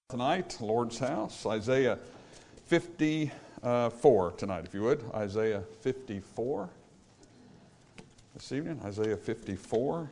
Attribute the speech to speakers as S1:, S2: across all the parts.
S1: Tonight, Lord's house, Isaiah 54 tonight, if you would. Isaiah 54 this evening, Isaiah 54.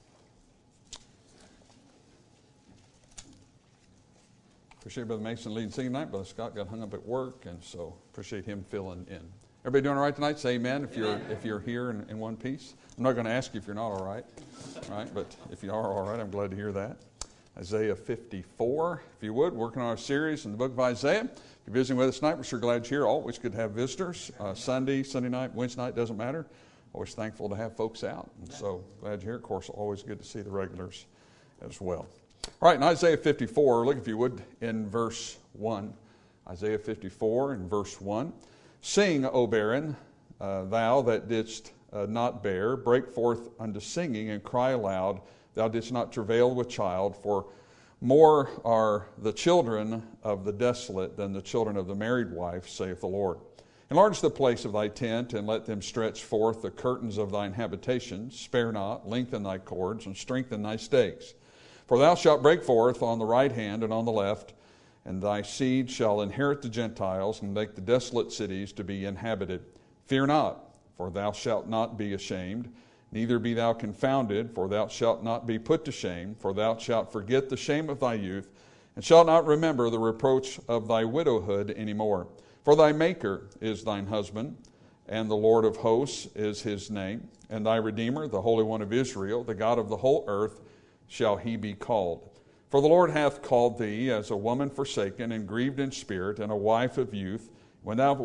S1: Appreciate Brother Mason leading singing tonight. Brother Scott got hung up at work, and so appreciate him filling in. Everybody doing all right tonight? Say amen if you're here in one piece. I'm not going to ask you if you're not all right, but if you are all right, I'm glad to hear that. Isaiah 54, if you would, working on our series in the book of Isaiah. If you're visiting with us tonight, we're sure glad you're here. Always good to have visitors. Sunday night, Wednesday night, doesn't matter. Always thankful to have folks out. And so glad you're here. Of course, always good to see the regulars as well. All right, in Isaiah 54, look if you would in verse 1. Isaiah 54 in verse 1. Sing, O barren, thou that didst not bear, break forth unto singing and cry aloud. Thou didst not travail with child, for more are the children of the desolate than the children of the married wife, saith the Lord. Enlarge the place of thy tent, and let them stretch forth the curtains of thine habitation. Spare not, lengthen thy cords, and strengthen thy stakes. For thou shalt break forth on the right hand and on the left, and thy seed shall inherit the Gentiles, and make the desolate cities to be inhabited. Fear not, for thou shalt not be ashamed. Neither be thou confounded, for thou shalt not be put to shame, for thou shalt forget the shame of thy youth, and shalt not remember the reproach of thy widowhood any more. For thy Maker is thine husband, and the Lord of hosts is his name, and thy Redeemer, the Holy One of Israel, the God of the whole earth, shall he be called. For the Lord hath called thee as a woman forsaken and grieved in spirit, and a wife of youth, when thou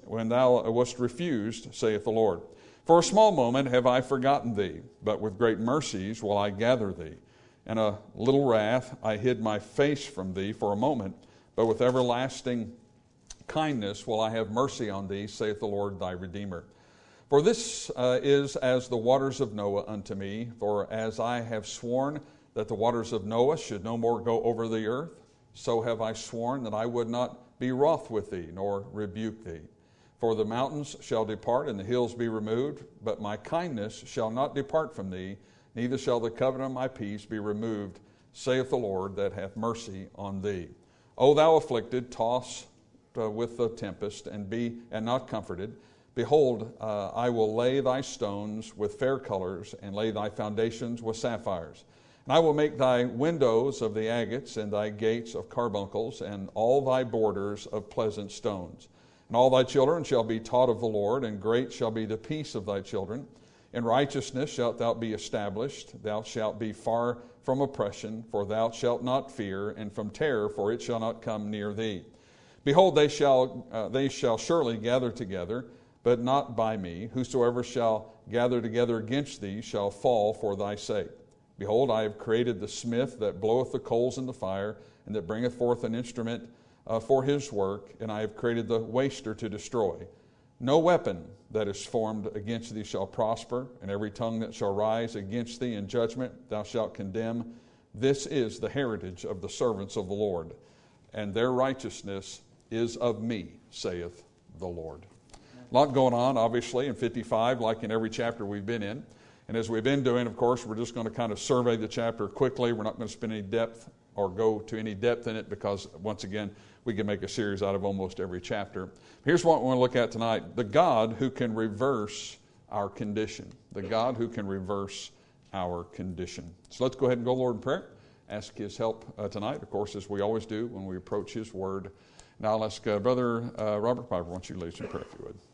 S1: wast refused, saith the Lord. For a small moment have I forgotten thee, but with great mercies will I gather thee. In a little wrath I hid my face from thee for a moment, but with everlasting kindness will I have mercy on thee, saith the Lord thy Redeemer. For this is as the waters of Noah unto me, for as I have sworn that the waters of Noah should no more go over the earth, so have I sworn that I would not be wroth with thee, nor rebuke thee. For the mountains shall depart, and the hills be removed, but my kindness shall not depart from thee, neither shall the covenant of my peace be removed, saith the Lord that hath mercy on thee. O thou afflicted, tossed with the tempest, and be not comforted, behold, I will lay thy stones with fair colors, and lay thy foundations with sapphires. And I will make thy windows of the agates, and thy gates of carbuncles, and all thy borders of pleasant stones. And all thy children shall be taught of the Lord, and great shall be the peace of thy children. In righteousness shalt thou be established. Thou shalt be far from oppression, for thou shalt not fear, and from terror, for it shall not come near thee. Behold, they shall surely gather together, but not by me. Whosoever shall gather together against thee shall fall for thy sake. Behold, I have created the smith that bloweth the coals in the fire, and that bringeth forth an instrument for his work, and I have created the waster to destroy. No weapon that is formed against thee shall prosper, and every tongue that shall rise against thee in judgment thou shalt condemn. This is the heritage of the servants of the Lord, and their righteousness is of me, saith the Lord. A lot going on, obviously, in 55, like in every chapter we've been in. And as we've been doing, of course, we're just going to kind of survey the chapter quickly. We're not going to spend any depth or go to any depth in it because, once again, we can make a series out of almost every chapter. Here's what we want to look at tonight. The God who can reverse our condition. The God who can reverse our condition. So let's go ahead and go, Lord, in prayer. Ask His help tonight, of course, as we always do when we approach His Word. Now I'll ask Brother Robert Piper, why don't you lead us in prayer, if you would.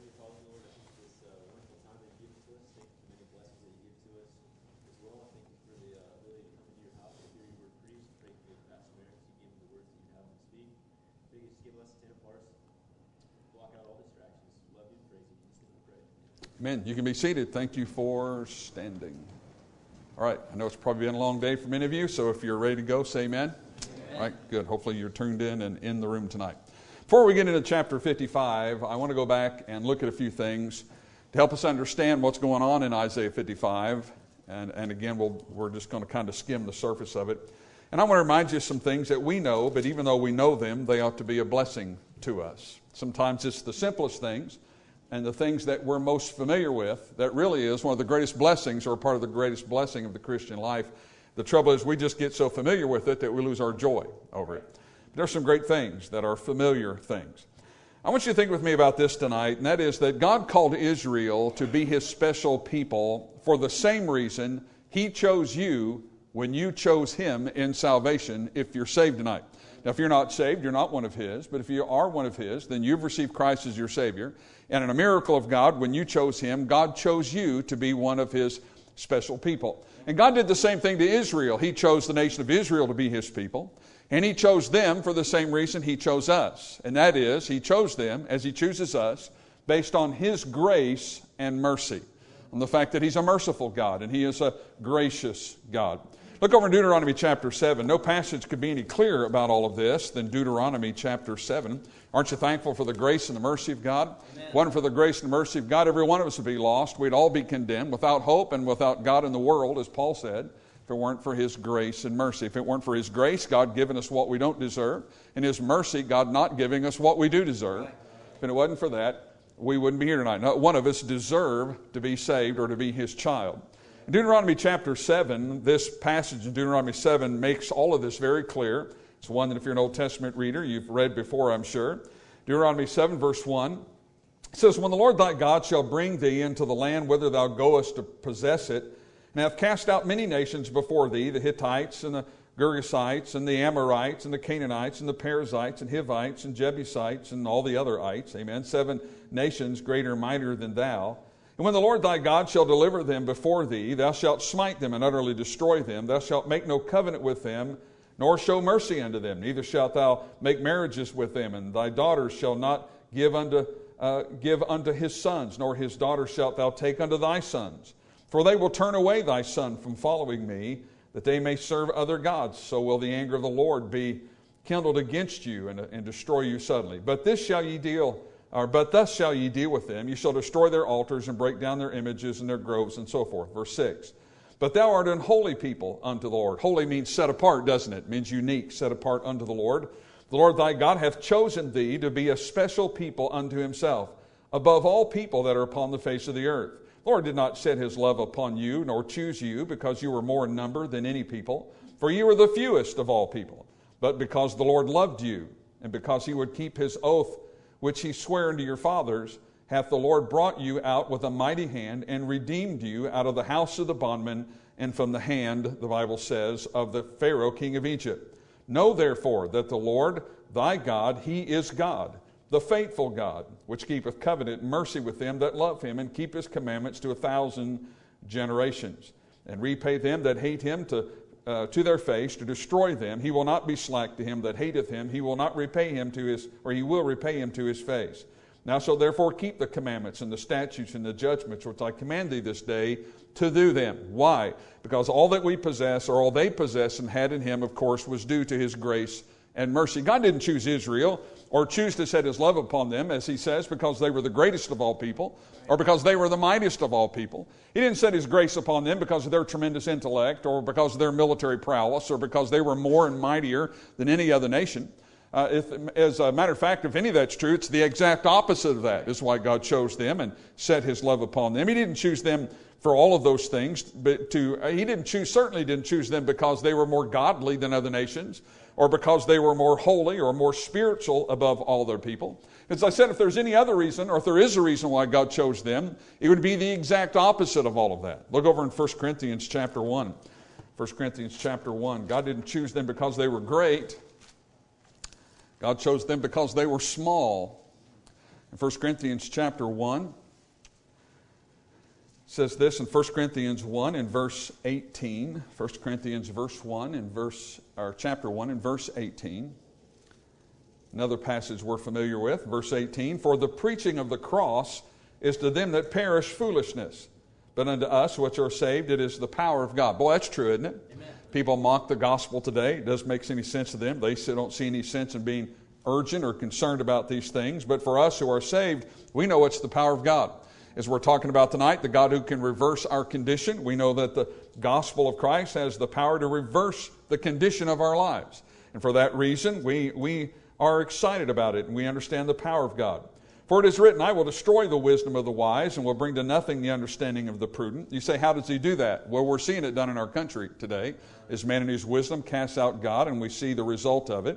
S1: Amen. You can be seated. Thank you for standing. All right. I know it's probably been a long day for many of you, so if you're ready to go, say amen. Amen. All right. Good. Hopefully you're tuned in and in the room tonight. Before we get into chapter 55, I want to go back and look at a few things to help us understand what's going on in Isaiah 55. And again, we're just going to kind of skim the surface of it. And I want to remind you of some things that we know, but even though we know them, they ought to be a blessing to us. Sometimes it's the simplest things, and the things that we're most familiar with, that really is one of the greatest blessings, or part of the greatest blessing of the Christian life. The trouble is we just get so familiar with it that we lose our joy over it. There are some great things that are familiar things. I want you to think with me about this tonight, and that is that God called Israel to be His special people for the same reason He chose you when you chose Him in salvation if you're saved tonight. Now, if you're not saved, you're not one of His, but if you are one of His, then you've received Christ as your Savior. And in a miracle of God, when you chose Him, God chose you to be one of His special people. And God did the same thing to Israel. He chose the nation of Israel to be His people. And He chose them for the same reason He chose us. And that is, He chose them, as He chooses us, based on His grace and mercy. On the fact that He's a merciful God and He is a gracious God. Look over in Deuteronomy chapter 7. No passage could be any clearer about all of this than Deuteronomy chapter 7. Aren't you thankful for the grace and the mercy of God? Amen. If it wasn't for the grace and the mercy of God, every one of us would be lost. We'd all be condemned, without hope and without God in the world, as Paul said. If it weren't for His grace and mercy. If it weren't for His grace, God giving us what we don't deserve, and His mercy, God not giving us what we do deserve. If it wasn't for that, we wouldn't be here tonight. Not one of us deserve to be saved or to be His child. In Deuteronomy chapter 7, this passage in Deuteronomy 7 makes all of this very clear. It's one that if you're an Old Testament reader, you've read before, I'm sure. Deuteronomy 7, verse 1, it says, "When the Lord thy God shall bring thee into the land whither thou goest to possess it, and hath cast out many nations before thee, the Hittites and the Girgashites and the Amorites and the Canaanites and the Perizzites and Hivites and Jebusites and all the other ites," amen, 7 nations greater and mightier than thou. "And when the Lord thy God shall deliver them before thee, thou shalt smite them and utterly destroy them. Thou shalt make no covenant with them, nor show mercy unto them. Neither shalt thou make marriages with them, and thy daughters shall not give unto his sons, nor his daughters shalt thou take unto thy sons. For they will turn away thy son from following me, that they may serve other gods. So will the anger of the Lord be kindled against you and destroy you suddenly. But thus shall ye deal with them. You shall destroy their altars and break down their images and their groves," and so forth. Verse 6. "But thou art an holy people unto the Lord." Holy means set apart, doesn't it? It means unique, set apart unto the Lord. "The Lord thy God hath chosen thee to be a special people unto Himself, above all people that are upon the face of the earth. The Lord did not set His love upon you, nor choose you, because you were more in number than any people, for you were the fewest of all people. But because the Lord loved you, and because He would keep His oath, which He sware unto your fathers, hath the Lord brought you out with a mighty hand, and redeemed you out of the house of the bondman, and from the hand," the Bible says, "of the Pharaoh king of Egypt. Know therefore that the Lord thy God, He is God, the faithful God, which keepeth covenant and mercy with them that love Him, and keep His commandments to 1,000 generations. And repay them that hate Him to their face, to destroy them. He will not be slack to him that hateth Him. He will not repay him He will repay him to his face. Now shalt therefore keep the commandments and the statutes and the judgments which I command thee this day to do them." Why? Because all that we possess, or all they possess and had in Him, of course, was due to His grace and mercy. God didn't choose Israel or choose to set His love upon them, as He says, because they were the greatest of all people or because they were the mightiest of all people. He didn't set His grace upon them because of their tremendous intellect or because of their military prowess or because they were more and mightier than any other nation. As a matter of fact, if any of that's true, it's the exact opposite of that. This is why God chose them and set His love upon them. He didn't choose them for all of those things, but He certainly didn't choose them because they were more godly than other nations, or because they were more holy or more spiritual above all other people. As I said, if there's any other reason, or if there is a reason why God chose them, it would be the exact opposite of all of that. Look over in 1 Corinthians chapter 1. 1 Corinthians chapter 1. God didn't choose them because they were great. God chose them because they were small. In 1 Corinthians chapter 1, it says this in 1 Corinthians 1 in verse 18. 1 Corinthians chapter 1 in verse 18. Another passage we're familiar with, verse 18. "For the preaching of the cross is to them that perish foolishness, but unto us which are saved it is the power of God." Boy, that's true, isn't it? Amen. People mock the gospel today. It doesn't make any sense to them. They don't see any sense in being urgent or concerned about these things. But for us who are saved, we know it's the power of God. As we're talking about tonight, the God who can reverse our condition, we know that the gospel of Christ has the power to reverse the condition of our lives. And for that reason, we are excited about it, and we understand the power of God. "For it is written, I will destroy the wisdom of the wise, and will bring to nothing the understanding of the prudent." You say, how does He do that? Well, we're seeing it done in our country today. As man in his wisdom casts out God, and we see the result of it.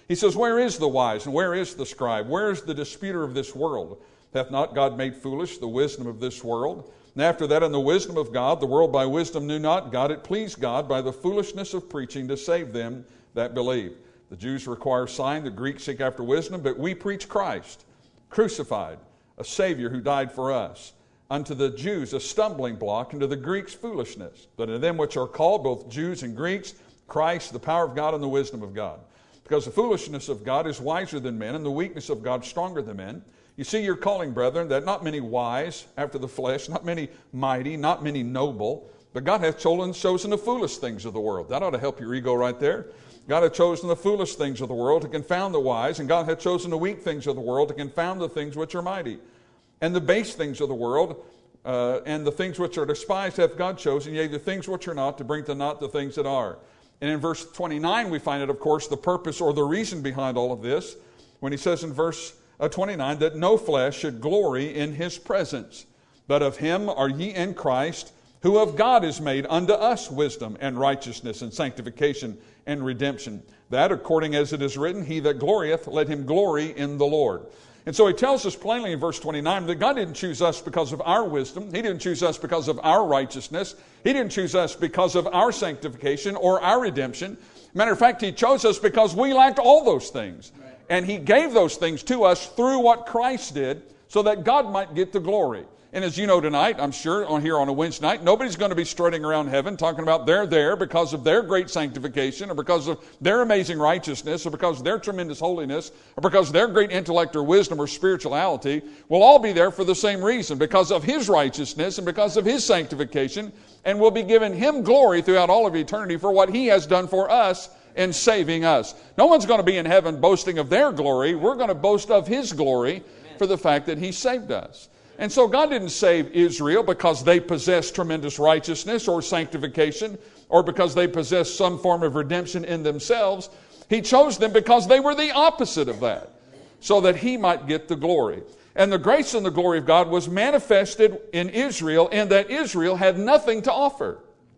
S1: He says, where is the wise and where is the scribe? Where is the disputer of this world? Hath not God made foolish the wisdom of this world? And after that, in the wisdom of God, the world by wisdom knew not God. It pleased God by the foolishness of preaching to save them that believe. The Jews require sign, the Greeks seek after wisdom, but we preach Christ, crucified, a Savior who died for us. Unto the Jews a stumbling block, and to the Greeks foolishness. But to them which are called, both Jews and Greeks, Christ, the power of God and the wisdom of God. Because the foolishness of God is wiser than men, and the weakness of God stronger than men. You see your calling, brethren, that not many wise after the flesh, not many mighty, not many noble, but God hath chosen the foolish things of the world. That ought to help your ego right there. God hath chosen the foolish things of the world to confound the wise, and God hath chosen the weak things of the world to confound the things which are mighty. And the base things of the world, and the things which are despised hath God chosen, yea, the things which are not, to bring to naught the things that are. And in verse 29 we find it, of course, the purpose or the reason behind all of this, when he says in verse 29, that no flesh should glory in his presence. But of him are ye in Christ, who of God is made unto us wisdom and righteousness and sanctification and redemption. That, according as it is written, he that glorieth, let him glory in the Lord. And so he tells us plainly in verse 29 that God didn't choose us because of our wisdom. He didn't choose us because of our righteousness. He didn't choose us because of our sanctification or our redemption. Matter of fact, he chose us because we lacked all those things. And he gave those things to us through what Christ did so that God might get the glory. And as you know tonight, I'm sure, here on a Wednesday night, nobody's going to be strutting around heaven talking about they're there because of their great sanctification or because of their amazing righteousness or because of their tremendous holiness or because of their great intellect or wisdom or spirituality. We'll all be there for the same reason, because of his righteousness and because of his sanctification, and we'll be giving him glory throughout all of eternity for what he has done for us in saving us. No one's going to be in heaven boasting of their glory. We're going to boast of his glory for the fact that he saved us. And so God didn't save Israel because they possessed tremendous righteousness or sanctification or because they possessed some form of redemption in themselves. He chose them because they were the opposite of that, so that he might get the glory. And the grace and the glory of God was manifested in Israel in that Israel had nothing to offer.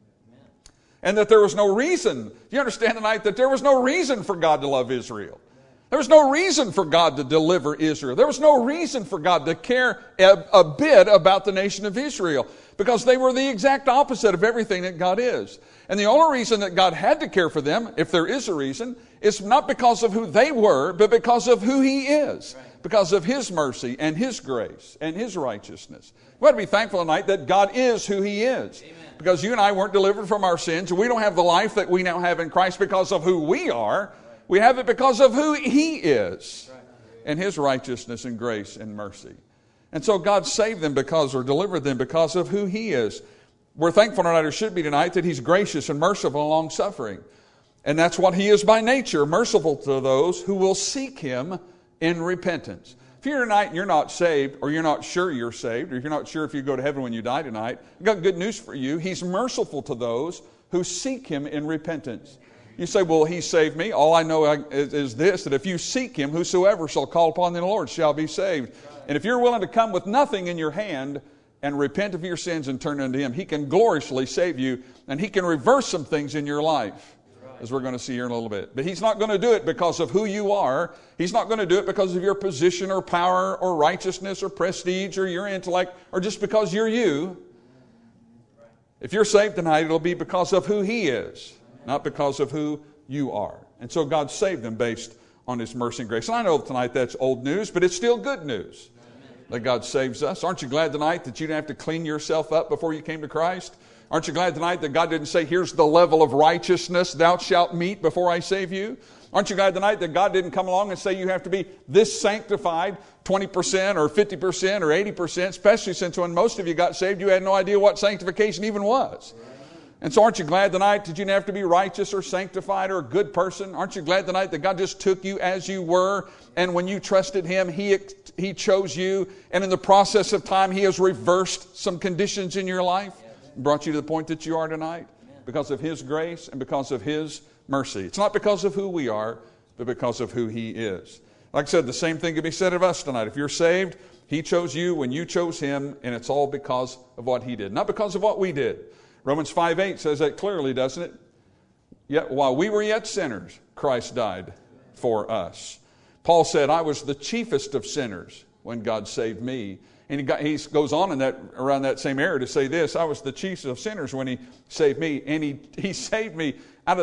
S1: And that there was no reason, you understand tonight, that there was no reason for God to love Israel. There was no reason for God to deliver Israel. There was no reason for God to care a bit about the nation of Israel, because they were the exact opposite of everything that God is. And the only reason that God had to care for them, if there is a reason, is not because of who they were, but because of who he is. Because of his mercy and his grace and his righteousness. We ought to be thankful tonight that God is who he is. Amen. Because you and I weren't delivered from our sins, and we don't have the life that we now have in Christ because of who we are. We have it because of who he is and his righteousness and grace and mercy. And so God saved them or delivered them because of who he is. We're thankful tonight, or should be tonight, that he's gracious and merciful and long-suffering. And that's what he is by nature, merciful to those who will seek him in repentance. If you're here tonight and you're not saved, or you're not sure you're saved, or you're not sure if you go to heaven when you die tonight, I've got good news for you. He's merciful to those who seek him in repentance. You say, well, he saved me. All I know is this, that if you seek him, whosoever shall call upon the Lord shall be saved. And if you're willing to come with nothing in your hand and repent of your sins and turn unto him, he can gloriously save you, and he can reverse some things in your life, as we're going to see here in a little bit. But he's not going to do it because of who you are. He's not going to do it because of your position or power or righteousness or prestige or your intellect or just because you're you. If you're saved tonight, it'll be because of who he is, not because of who you are. And so God saved them based on his mercy and grace. And I know tonight that's old news, but it's still good news that God saves us. Aren't you glad tonight that you didn't have to clean yourself up before you came to Christ? Aren't you glad tonight that God didn't say, here's the level of righteousness thou shalt meet before I save you? Aren't you glad tonight that God didn't come along and say you have to be this sanctified, 20% or 50% or 80%, especially since when most of you got saved, you had no idea what sanctification even was. And so aren't you glad tonight that you didn't have to be righteous or sanctified or a good person? Aren't you glad tonight that God just took you as you were, and when you trusted him, he chose you, and in the process of time, he has reversed some conditions in your life, and brought you to the point that you are tonight because of his grace and because of his mercy. It's not because of who we are, but because of who he is. Like I said, the same thing can be said of us tonight. If you're saved, he chose you when you chose him, and it's all because of what he did, not because of what we did. Romans 5:8 says that clearly, doesn't it? Yet while we were yet sinners, Christ died for us. Paul said, I was the chiefest of sinners when God saved me. And he goes on in around that same area to say this, I was the chiefest of sinners when he saved me. And he saved me out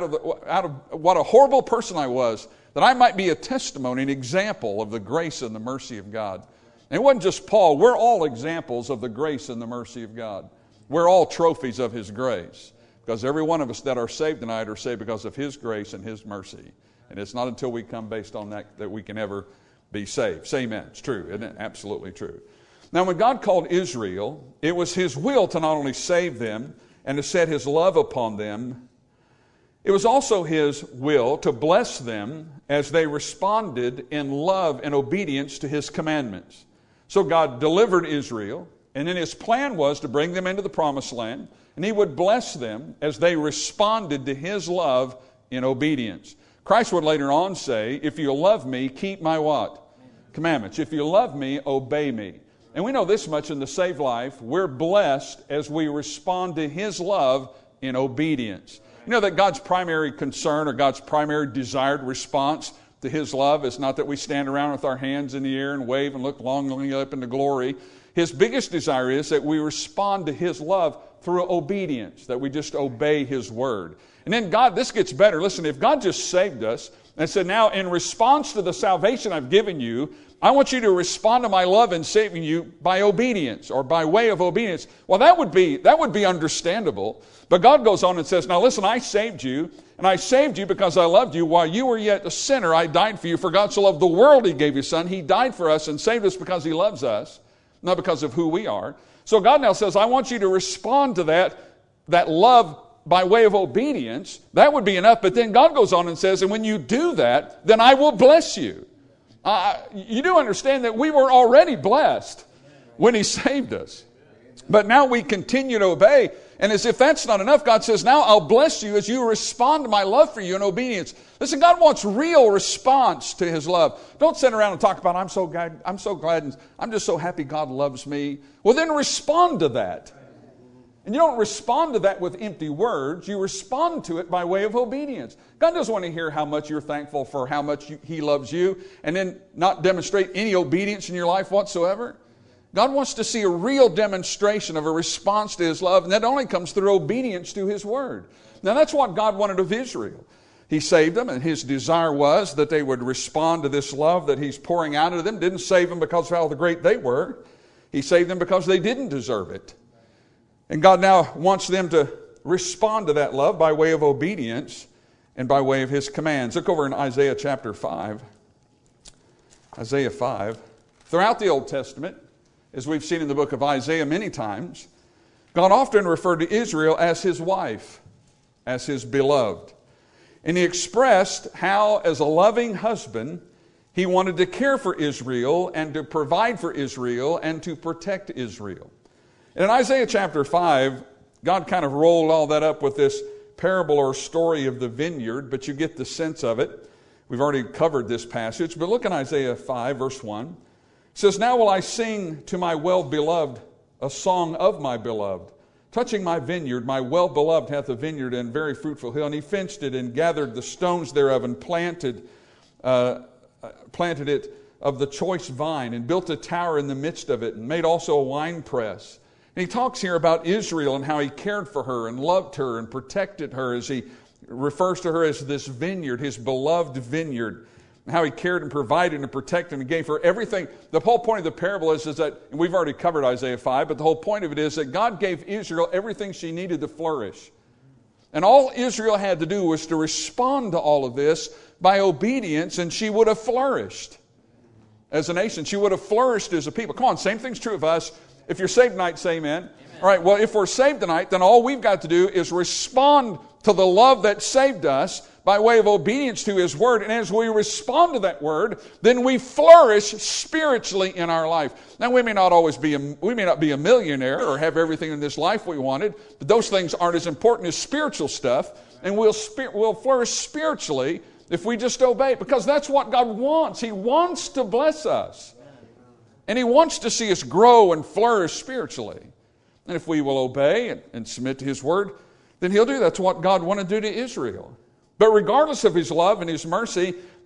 S1: of what a horrible person I was, that I might be a testimony, an example of the grace and the mercy of God. And it wasn't just Paul. We're all examples of the grace and the mercy of God. We're all trophies of His grace. Because every one of us that are saved tonight are saved because of His grace and His mercy. And it's not until we come based on that we can ever be saved. Say amen. It's true, isn't it? Absolutely true. Now, when God called Israel, it was His will to not only save them and to set His love upon them, it was also His will to bless them as they responded in love and obedience to His commandments. So God delivered Israel, and then His plan was to bring them into the promised land, and He would bless them as they responded to His love in obedience. Christ would later on say, if you love me, keep my what? Commandments. If you love me, obey me. And we know this much in the saved life, we're blessed as we respond to His love in obedience. You know that God's primary concern or God's primary desired response to His love is not that we stand around with our hands in the air and wave and look longingly up into glory. His biggest desire is that we respond to His love through obedience, that we just obey His word. And then God, this gets better. Listen, if God just saved us and said, now in response to the salvation I've given you, I want you to respond to my love in saving you by obedience or by way of obedience. Well, that would be understandable. But God goes on and says, now listen, I saved you, and I saved you because I loved you. While you were yet a sinner, I died for you. For God so loved the world, He gave His Son. He died for us and saved us because He loves us, not because of who we are. So God now says, I want you to respond to that love by way of obedience. That would be enough. But then God goes on and says, and when you do that, then I will bless you. You do understand that we were already blessed when He saved us. But now we continue to obey. And as if that's not enough, God says, now I'll bless you as you respond to my love for you in obedience. Listen, God wants real response to His love. Don't sit around and talk about, I'm so glad, and I'm just so happy God loves me. Well, then respond to that. And you don't respond to that with empty words. You respond to it by way of obedience. God doesn't want to hear how much you're thankful for how much He loves you and then not demonstrate any obedience in your life whatsoever. God wants to see a real demonstration of a response to His love, and that only comes through obedience to His word. Now that's what God wanted of Israel. He saved them, and His desire was that they would respond to this love that He's pouring out of them. Didn't save them because of how great they were. He saved them because they didn't deserve it. And God now wants them to respond to that love by way of obedience and by way of His commands. Look over in Isaiah chapter 5. Isaiah 5. Throughout the Old Testament, as we've seen in the book of Isaiah many times, God often referred to Israel as His wife, as His beloved. And He expressed how, as a loving husband, He wanted to care for Israel and to provide for Israel and to protect Israel. And in Isaiah chapter 5, God kind of rolled all that up with this parable or story of the vineyard, but you get the sense of it. We've already covered this passage, but look in Isaiah 5, verse 1. It says, now will I sing to my well-beloved a song of my beloved. Touching my vineyard, my well-beloved hath a vineyard and very fruitful hill, and he fenced it and gathered the stones thereof and planted it of the choice vine and built a tower in the midst of it and made also a wine press. And he talks here about Israel and how He cared for her and loved her and protected her, as He refers to her as this vineyard, His beloved vineyard, and how He cared and provided and protected and gave her everything. The whole point of the parable is that, and we've already covered Isaiah 5, but the whole point of it is that God gave Israel everything she needed to flourish. And all Israel had to do was to respond to all of this by obedience, and she would have flourished as a nation. She would have flourished as a people. Come on, same thing's true of us. If you're saved tonight, say amen. Amen. All right, well, if we're saved tonight, then all we've got to do is respond to the love that saved us by way of obedience to His word. And as we respond to that word, then we flourish spiritually in our life. Now, we may not be a millionaire or have everything in this life we wanted, but those things aren't as important as spiritual stuff. And we'll flourish spiritually if we just obey, because that's what God wants. He wants to bless us. And He wants to see us grow and flourish spiritually. And if we will obey and submit to His word, then He'll do that. That's what God wanted to do to Israel. But regardless of His love and His mercy,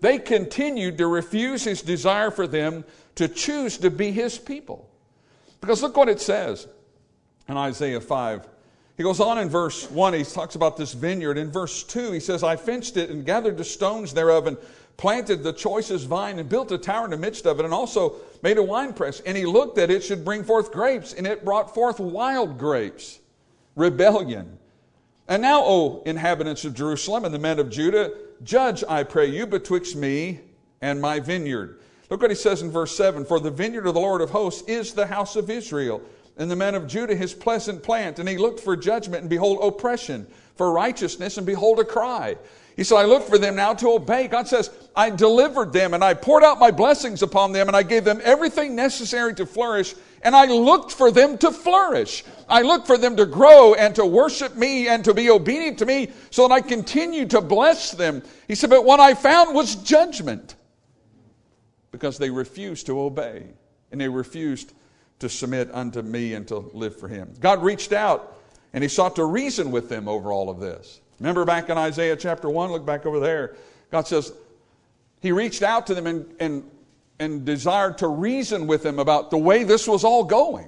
S1: they continued to refuse His desire for them to choose to be His people. Because look what it says in Isaiah 5. He goes on in verse 1, he talks about this vineyard. In verse 2, he says, I fenced it and gathered the stones thereof and planted the choicest vine and built a tower in the midst of it and also made a winepress. And he looked that it should bring forth grapes, and it brought forth wild grapes. Rebellion. And now, O inhabitants of Jerusalem and the men of Judah, judge, I pray you, betwixt me and my vineyard. Look what he says in verse 7. For the vineyard of the Lord of hosts is the house of Israel, and the men of Judah his pleasant plant. And he looked for judgment, and behold, oppression, for righteousness, and behold, a cry. He said, I looked for them now to obey. God says, I delivered them, and I poured out my blessings upon them, and I gave them everything necessary to flourish, and I looked for them to flourish. I looked for them to grow and to worship me and to be obedient to me so that I continue to bless them. He said, but what I found was judgment, because they refused to obey, and they refused to submit unto me and to live for Him. God reached out, and He sought to reason with them over all of this. Remember back in Isaiah chapter 1, look back over there. God says He reached out to them and desired to reason with them about the way this was all going.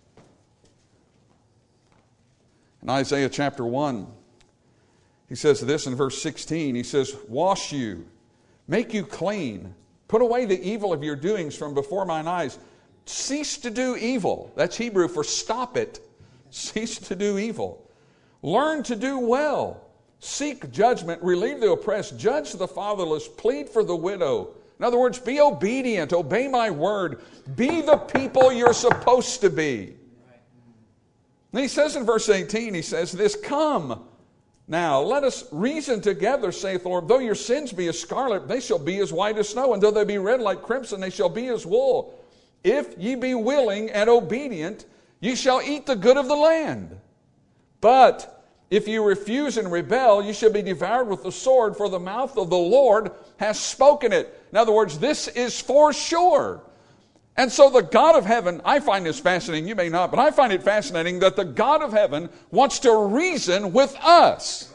S1: In Isaiah chapter 1, He says this in verse 16. He says, wash you, make you clean, put away the evil of your doings from before mine eyes. Cease to do evil. That's Hebrew for stop it. Cease to do evil. Learn to do well. Seek judgment, relieve the oppressed, judge the fatherless, plead for the widow. In other words, be obedient, obey my word, be the people you're supposed to be. And he says in verse 18, he says this, come now, let us reason together, saith the Lord. Though your sins be as scarlet, they shall be as white as snow, and though they be red like crimson, they shall be as wool. If ye be willing and obedient, ye shall eat the good of the land. But if you refuse and rebel, you shall be devoured with the sword, for the mouth of the Lord has spoken it. In other words, this is for sure. And so the God of heaven, I find this fascinating, you may not, but I find it fascinating that the God of heaven wants to reason with us.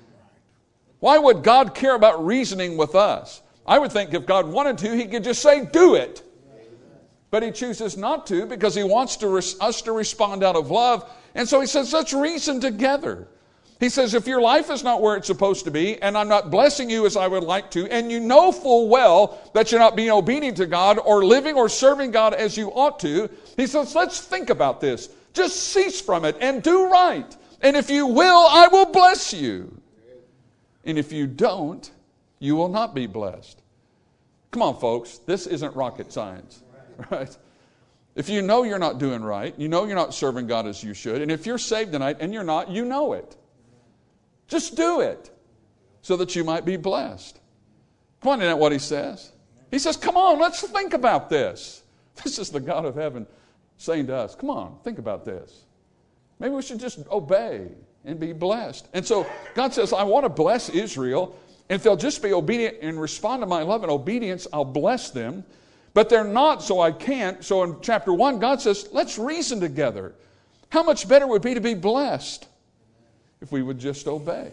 S1: Why would God care about reasoning with us? I would think if God wanted to, He could just say, do it. But He chooses not to because He wants us to respond out of love. And so He says, let's reason together. He says, if your life is not where it's supposed to be, and I'm not blessing you as I would like to, and you know full well that you're not being obedient to God or living or serving God as you ought to, He says, let's think about this. Just cease from it and do right. And if you will, I will bless you. And if you don't, you will not be blessed. Come on, folks. This isn't rocket science, right? If you know you're not doing right, you know you're not serving God as you should, and if you're saved tonight and you're not, you know it. Just do it so that you might be blessed. Come on, isn't that what He says? He says, come on, let's think about this. This is the God of heaven saying to us, come on, think about this. Maybe we should just obey and be blessed. And so God says, I want to bless Israel. And if they'll just be obedient and respond to my love and obedience, I'll bless them. But they're not, so I can't. So in chapter 1, God says, let's reason together. How much better would it be to be blessed if we would just obey?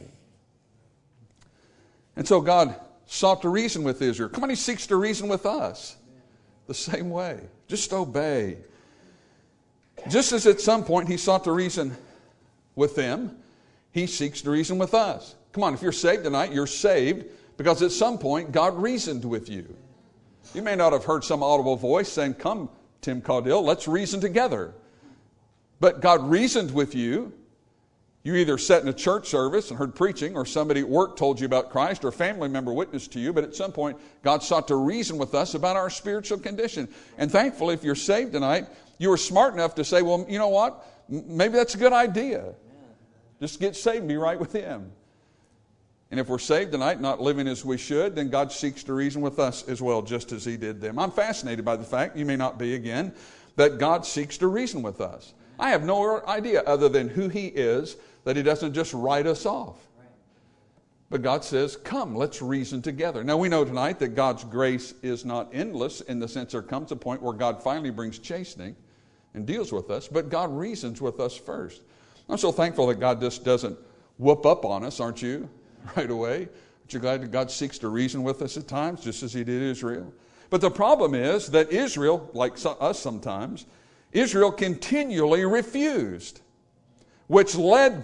S1: And so God sought to reason with Israel. Come on, He seeks to reason with us the same way. Just obey. Just as at some point He sought to reason with them, He seeks to reason with us. Come on, if you're saved tonight, you're saved because at some point God reasoned with you. You may not have heard some audible voice saying, come, Tim Caudill, let's reason together. But God reasoned with you. You either sat in a church service and heard preaching, or somebody at work told you about Christ, or a family member witnessed to you, but at some point, God sought to reason with us about our spiritual condition. And thankfully, if you're saved tonight, you were smart enough to say, well, you know what? Maybe that's a good idea. Just get saved and be right with Him. And if we're saved tonight, not living as we should, then God seeks to reason with us as well, just as He did them. I'm fascinated by the fact, you may not be again, that God seeks to reason with us. I have no idea other than who He is, that He doesn't just write us off. But God says, come, let's reason together. Now we know tonight that God's grace is not endless in the sense there comes a point where God finally brings chastening and deals with us, but God reasons with us first. I'm so thankful that God just doesn't whoop up on us, aren't you, right away? Aren't you glad that God seeks to reason with us at times, just as he did Israel? But the problem is that Israel, like us sometimes, Israel continually refused, which led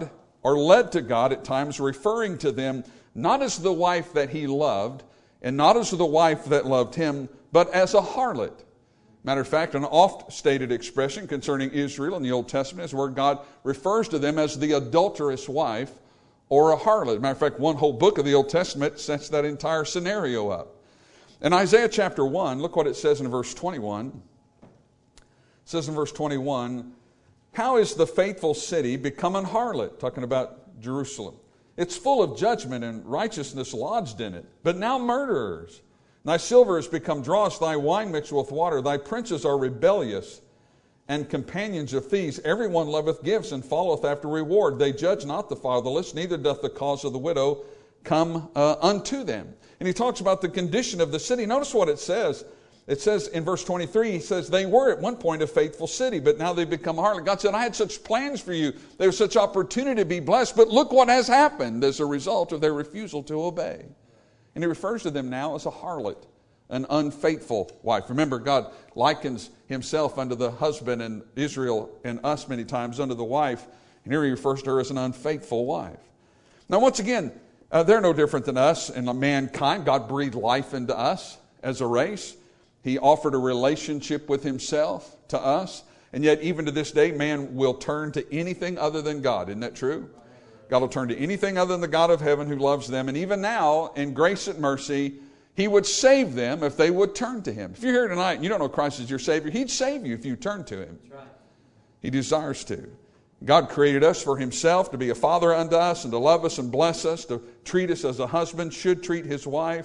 S1: to God at times referring to them not as the wife that he loved and not as the wife that loved him, but as a harlot. Matter of fact, an oft-stated expression concerning Israel in the Old Testament is where God refers to them as the adulterous wife or a harlot. Matter of fact, one whole book of the Old Testament sets that entire scenario up. In Isaiah chapter 1, look what it says in verse 21. It says in verse 21, how is the faithful city become an harlot? Talking about Jerusalem. It's full of judgment and righteousness lodged in it, but now murderers. Thy silver has become dross, thy wine mixed with water. Thy princes are rebellious and companions of thieves. Everyone loveth gifts and followeth after reward. They judge not the fatherless, neither doth the cause of the widow come unto them. And he talks about the condition of the city. Notice what it says. It says in verse 23, he says, they were at one point a faithful city, but now they've become a harlot. God said, I had such plans for you. There was such opportunity to be blessed, but look what has happened as a result of their refusal to obey. And he refers to them now as a harlot, an unfaithful wife. Remember, God likens himself unto the husband, and Israel and us many times unto the wife. And here he refers to her as an unfaithful wife. Now, once again, they're no different than us and mankind. God breathed life into us as a race. He offered a relationship with himself to us. And yet, even to this day, man will turn to anything other than God. Isn't that true? God will turn to anything other than the God of heaven who loves them. And even now, in grace and mercy, he would save them if they would turn to him. If you're here tonight and you don't know Christ as your Savior, he'd save you if you turn to him. That's right. He desires to. God created us for himself, to be a father unto us and to love us and bless us, to treat us as a husband should treat his wife.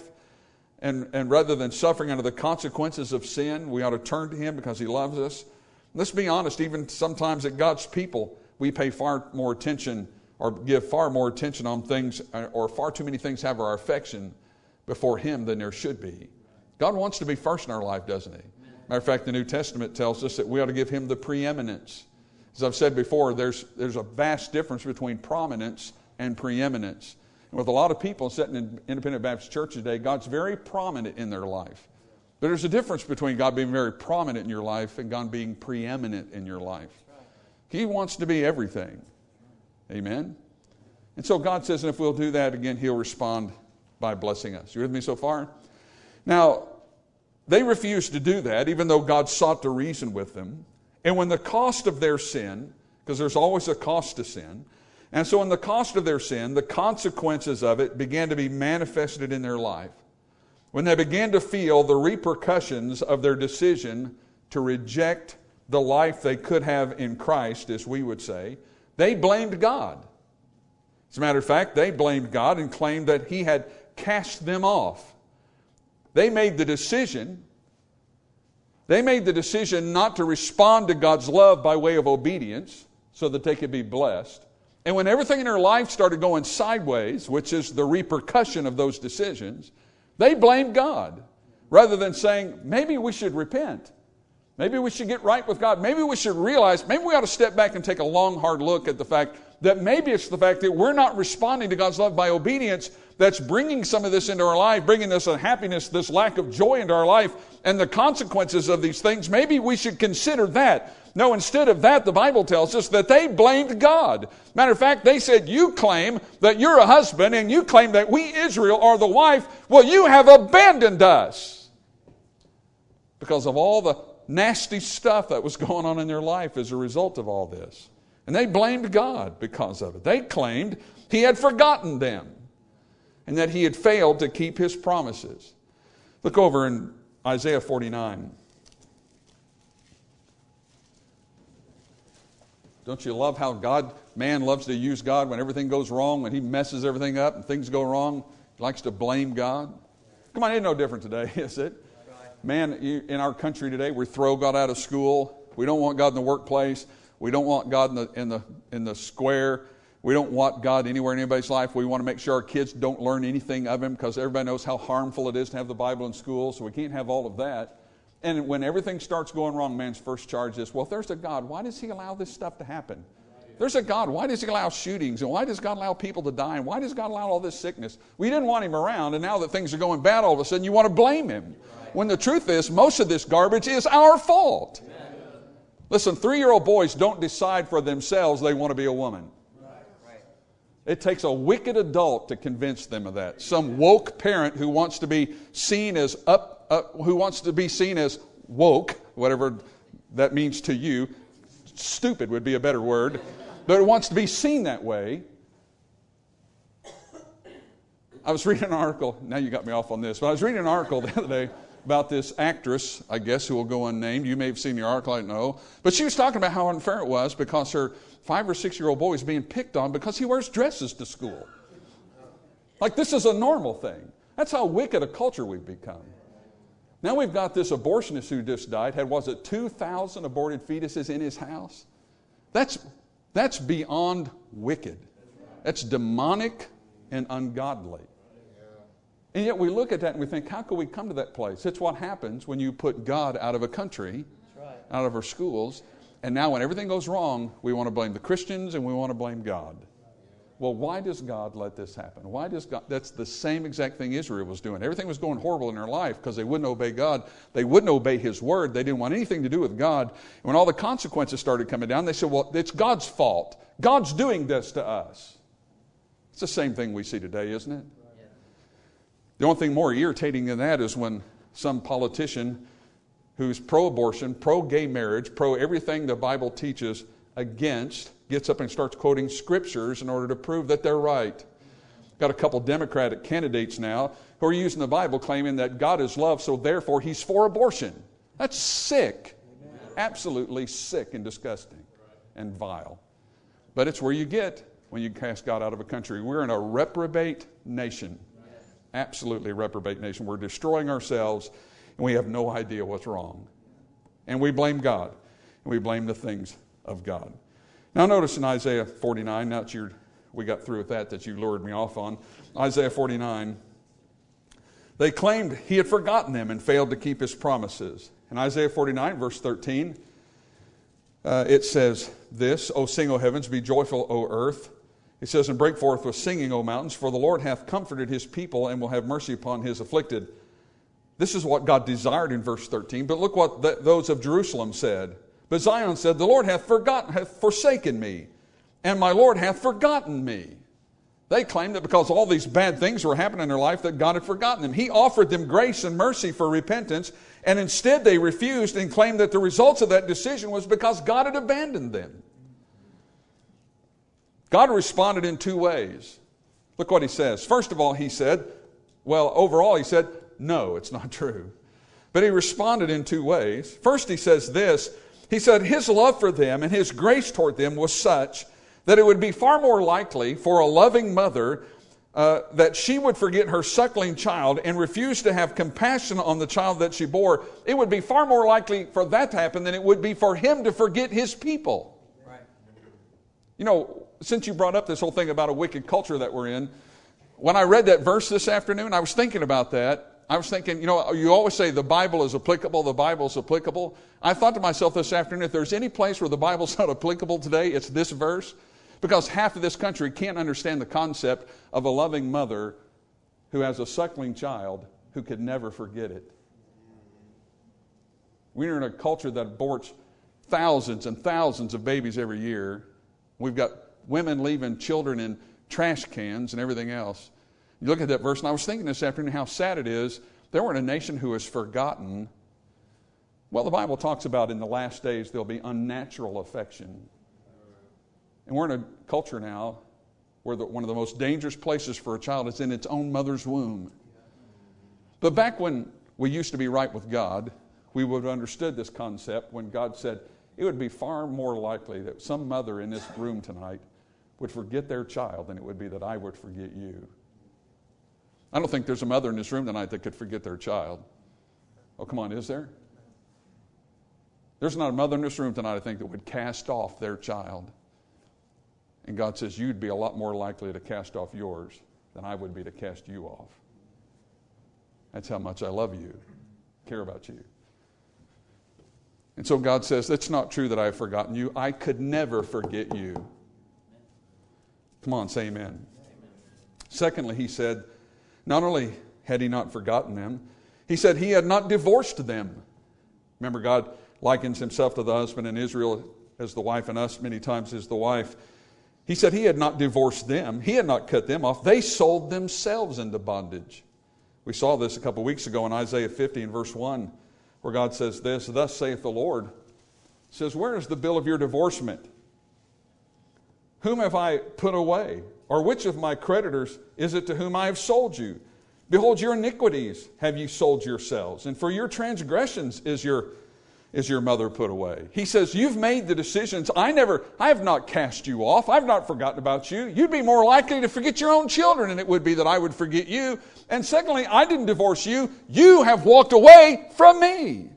S1: And rather than suffering under the consequences of sin, we ought to turn to him because he loves us. Let's be honest, even sometimes at God's people, we pay far more attention or give far more attention on things, or far too many things have our affection before him than there should be. God wants to be first in our life, doesn't he? Matter of fact, the New Testament tells us that we ought to give him the preeminence. As I've said before, there's a vast difference between prominence and preeminence. And with a lot of people sitting in Independent Baptist Church today, God's very prominent in their life. But there's a difference between God being very prominent in your life and God being preeminent in your life. He wants to be everything. Amen? And so God says, and if we'll do that, again, he'll respond by blessing us. You with me so far? Now, they refused to do that, even though God sought to reason with them. And when the cost of their sin, because there's always a cost to sin, and so in the cost of their sin, the consequences of it began to be manifested in their life. When they began to feel the repercussions of their decision to reject the life they could have in Christ, as we would say, they blamed God. As a matter of fact, they blamed God and claimed that he had cast them off. They made the decision not to respond to God's love by way of obedience so that they could be blessed. And when everything in their life started going sideways, which is the repercussion of those decisions, they blamed God rather than saying, maybe we should repent. Maybe we should get right with God. Maybe we should realize, maybe we ought to step back and take a long, hard look at the fact that maybe it's the fact that we're not responding to God's love by obedience that's bringing some of this into our life, bringing this unhappiness, this lack of joy into our life, and the consequences of these things. Maybe we should consider that. No, instead of that, the Bible tells us that they blamed God. Matter of fact, they said, you claim that you're a husband and you claim that we, Israel, are the wife. Well, you have abandoned us because of all the nasty stuff that was going on in their life as a result of all this. And they blamed God because of it. They claimed he had forgotten them and that he had failed to keep his promises. Look over in Isaiah 49. Don't you love how man loves to use God when everything goes wrong, when he messes everything up and things go wrong? He likes to blame God. Come on, it's no different today, is it? Man, in our country today, we throw God out of school. We don't want God in the workplace. We don't want God in the square. We don't want God anywhere in anybody's life. We want to make sure our kids don't learn anything of him because everybody knows how harmful it is to have the Bible in school, so we can't have all of that. And when everything starts going wrong, man's first charge is, well, if there's a God, why does he allow this stuff to happen? There's a God. Why does he allow shootings? And why does God allow people to die? And why does God allow all this sickness? We didn't want him around, and now that things are going bad, all of a sudden you want to blame him. When the truth is, most of this garbage is our fault. Listen, 3-year-old boys don't decide for themselves they want to be a woman. It takes a wicked adult to convince them of that. Some woke parent who wants to be seen as woke, whatever that means to you. Stupid would be a better word. But wants to be seen that way. I was reading an article, now you got me off on this, but I was reading an article the other day about this actress, I guess, who will go unnamed. You may have seen the article, I don't know. But she was talking about how unfair it was because her 5 or 6-year-old boy is being picked on because he wears dresses to school. Like this is a normal thing. That's how wicked a culture we've become. Now we've got this abortionist who just died, had, 2,000 aborted fetuses in his house? That's beyond wicked. That's demonic and ungodly. And yet we look at that and we think, how could we come to that place? It's what happens when you put God out of a country, out of our schools, and now when everything goes wrong, we want to blame the Christians and we want to blame God. Well, why does God let this happen? Why does God? That's the same exact thing Israel was doing. Everything was going horrible in their life because they wouldn't obey God. They wouldn't obey His word. They didn't want anything to do with God. And when all the consequences started coming down, they said, well, it's God's fault. God's doing this to us. It's the same thing we see today, isn't it? Yeah. The only thing more irritating than that is when some politician who's pro-abortion, pro-gay marriage, pro-everything the Bible teaches against, gets up and starts quoting scriptures in order to prove that they're right. Got a couple Democratic candidates now who are using the Bible claiming that God is love, so therefore He's for abortion. That's sick. Amen. Absolutely sick and disgusting and vile. But it's where you get when you cast God out of a country. We're in a reprobate nation. Absolutely reprobate nation. We're destroying ourselves and we have no idea what's wrong. And we blame God. And we blame the things of God. Now notice in Isaiah 49, now that we got through with that you lured me off on. Isaiah 49, they claimed He had forgotten them and failed to keep His promises. In Isaiah 49, verse 13, it says this, O sing, O heavens, be joyful, O earth. It says, and break forth with singing, O mountains, for the Lord hath comforted His people and will have mercy upon His afflicted. This is what God desired in verse 13, but look what those of Jerusalem said. But Zion said, the Lord hath forsaken me, and my Lord hath forgotten me. They claimed that because all these bad things were happening in their life that God had forgotten them. He offered them grace and mercy for repentance, and instead they refused and claimed that the results of that decision was because God had abandoned them. God responded in 2 ways. Look what He says. First of all, He said, overall He said, no, it's not true. But He responded in 2 ways. First He says this, He said His love for them and His grace toward them was such that it would be far more likely for a loving mother that she would forget her suckling child and refuse to have compassion on the child that she bore. It would be far more likely for that to happen than it would be for Him to forget His people. Right. You know, since you brought up this whole thing about a wicked culture that we're in, when I read that verse this afternoon, I was thinking about that. I was thinking, you always say the Bible is applicable, the Bible is applicable. I thought to myself this afternoon, if there's any place where the Bible's not applicable today, it's this verse. Because half of this country can't understand the concept of a loving mother who has a suckling child who could never forget it. We're in a culture that aborts thousands and thousands of babies every year. We've got women leaving children in trash cans and everything else. You look at that verse, and I was thinking this afternoon how sad it is. They were in a nation who has forgotten. Well, the Bible talks about in the last days there'll be unnatural affection. And we're in a culture now where one of the most dangerous places for a child is in its own mother's womb. But back when we used to be right with God, we would have understood this concept when God said it would be far more likely that some mother in this room tonight would forget their child than it would be that I would forget you. I don't think there's a mother in this room tonight that could forget their child. Oh, come on, is there? There's not a mother in this room tonight, I think, that would cast off their child. And God says, you'd be a lot more likely to cast off yours than I would be to cast you off. That's how much I love you, care about you. And so God says, it's not true that I have forgotten you. I could never forget you. Come on, say amen. Amen. Secondly, he said, not only had he not forgotten them, he said he had not divorced them. Remember, God likens himself to the husband in Israel as the wife, and us many times as the wife. He said he had not divorced them. He had not cut them off. They sold themselves into bondage. We saw this a couple weeks ago in Isaiah 50 and verse 1, where God says this, thus saith the Lord. He says, where is the bill of your divorcement? Whom have I put away? Or which of my creditors is it to whom I have sold you? Behold, your iniquities have you sold yourselves, and for your transgressions is your mother put away. He says, you've made the decisions. I have not cast you off. I've not forgotten about you. You'd be more likely to forget your own children than it would be that I would forget you. And secondly, I didn't divorce you. You have walked away from me.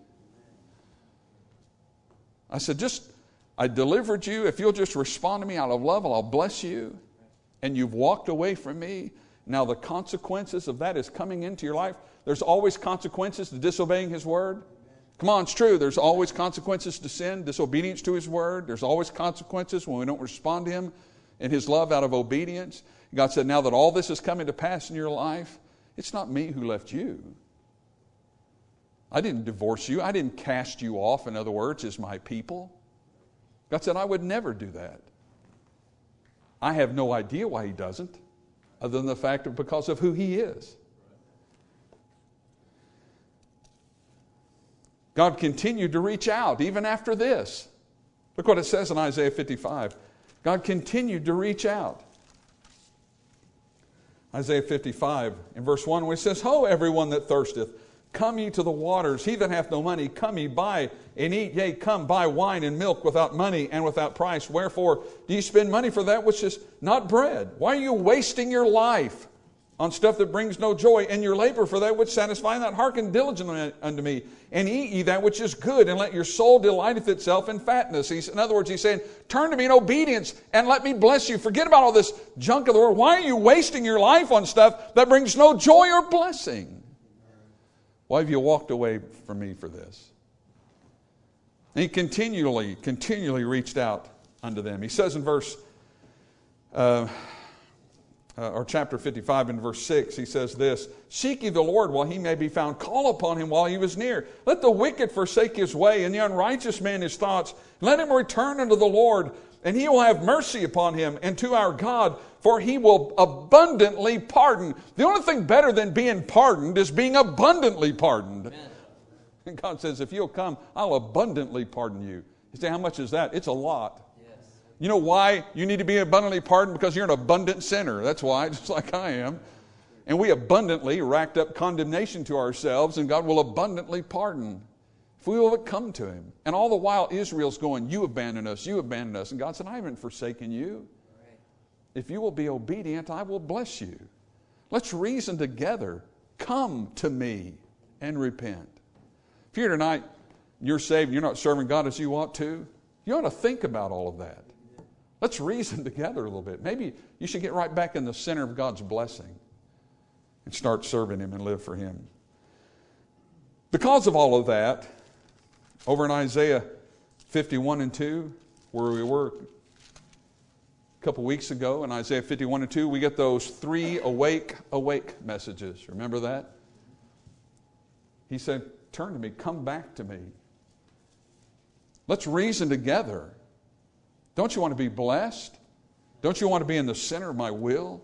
S1: I said, I delivered you. If you'll just respond to me out of love, I'll bless you. And you've walked away from me. Now the consequences of that is coming into your life. There's always consequences to disobeying His word. Come on, it's true. There's always consequences to sin, disobedience to His word. There's always consequences when we don't respond to Him in His love out of obedience. God said, now that all this is coming to pass in your life, it's not me who left you. I didn't divorce you. I didn't cast you off, in other words, as my people. God said, I would never do that. I have no idea why He doesn't, other than the fact of because of who He is. God continued to reach out even after this. Look what it says in Isaiah 55. God continued to reach out. Isaiah 55 in verse 1 where it says, Ho, everyone that thirsteth, come ye to the waters. He that hath no money, come ye buy and eat. Yea, come buy wine and milk without money and without price. Wherefore do you spend money for that which is not bread? Why are you wasting your life on stuff that brings no joy, and your labor for that which satisfies not? Hearken diligently unto me, and eat ye that which is good, and let your soul delighteth itself in fatness. In other words, he's saying, turn to me in obedience, and let me bless you. Forget about all this junk of the world. Why are you wasting your life on stuff that brings no joy or blessing? Why have you walked away from me for this? And he continually reached out unto them. He says in verse or chapter 55 in verse 6, he says this, Seek ye the Lord while He may be found. Call upon Him while He was near. Let the wicked forsake his way, and the unrighteous man his thoughts. Let him return unto the Lord, and He will have mercy upon him, and to our God, for He will abundantly pardon. The only thing better than being pardoned is being abundantly pardoned. Amen. And God says, if you'll come, I'll abundantly pardon you. You say, how much is that? It's a lot. You know why you need to be abundantly pardoned? Because you're an abundant sinner. That's why, just like I am. And we abundantly racked up condemnation to ourselves, and God will abundantly pardon if we will come to Him. And all the while Israel's going, you abandon us, you abandon us. And God said, I haven't forsaken you. If you will be obedient, I will bless you. Let's reason together. Come to me and repent. If you're here tonight, you're saved, and you're not serving God as you ought to, you ought to think about all of that. Let's reason together a little bit. Maybe you should get right back in the center of God's blessing and start serving Him and live for Him. Because of all of that, over in Isaiah 51 and 2, where we were a couple weeks ago, in Isaiah 51 and 2, we get those 3 awake messages. Remember that? He said, turn to me, come back to me. Let's reason together. Don't you want to be blessed? Don't you want to be in the center of my will?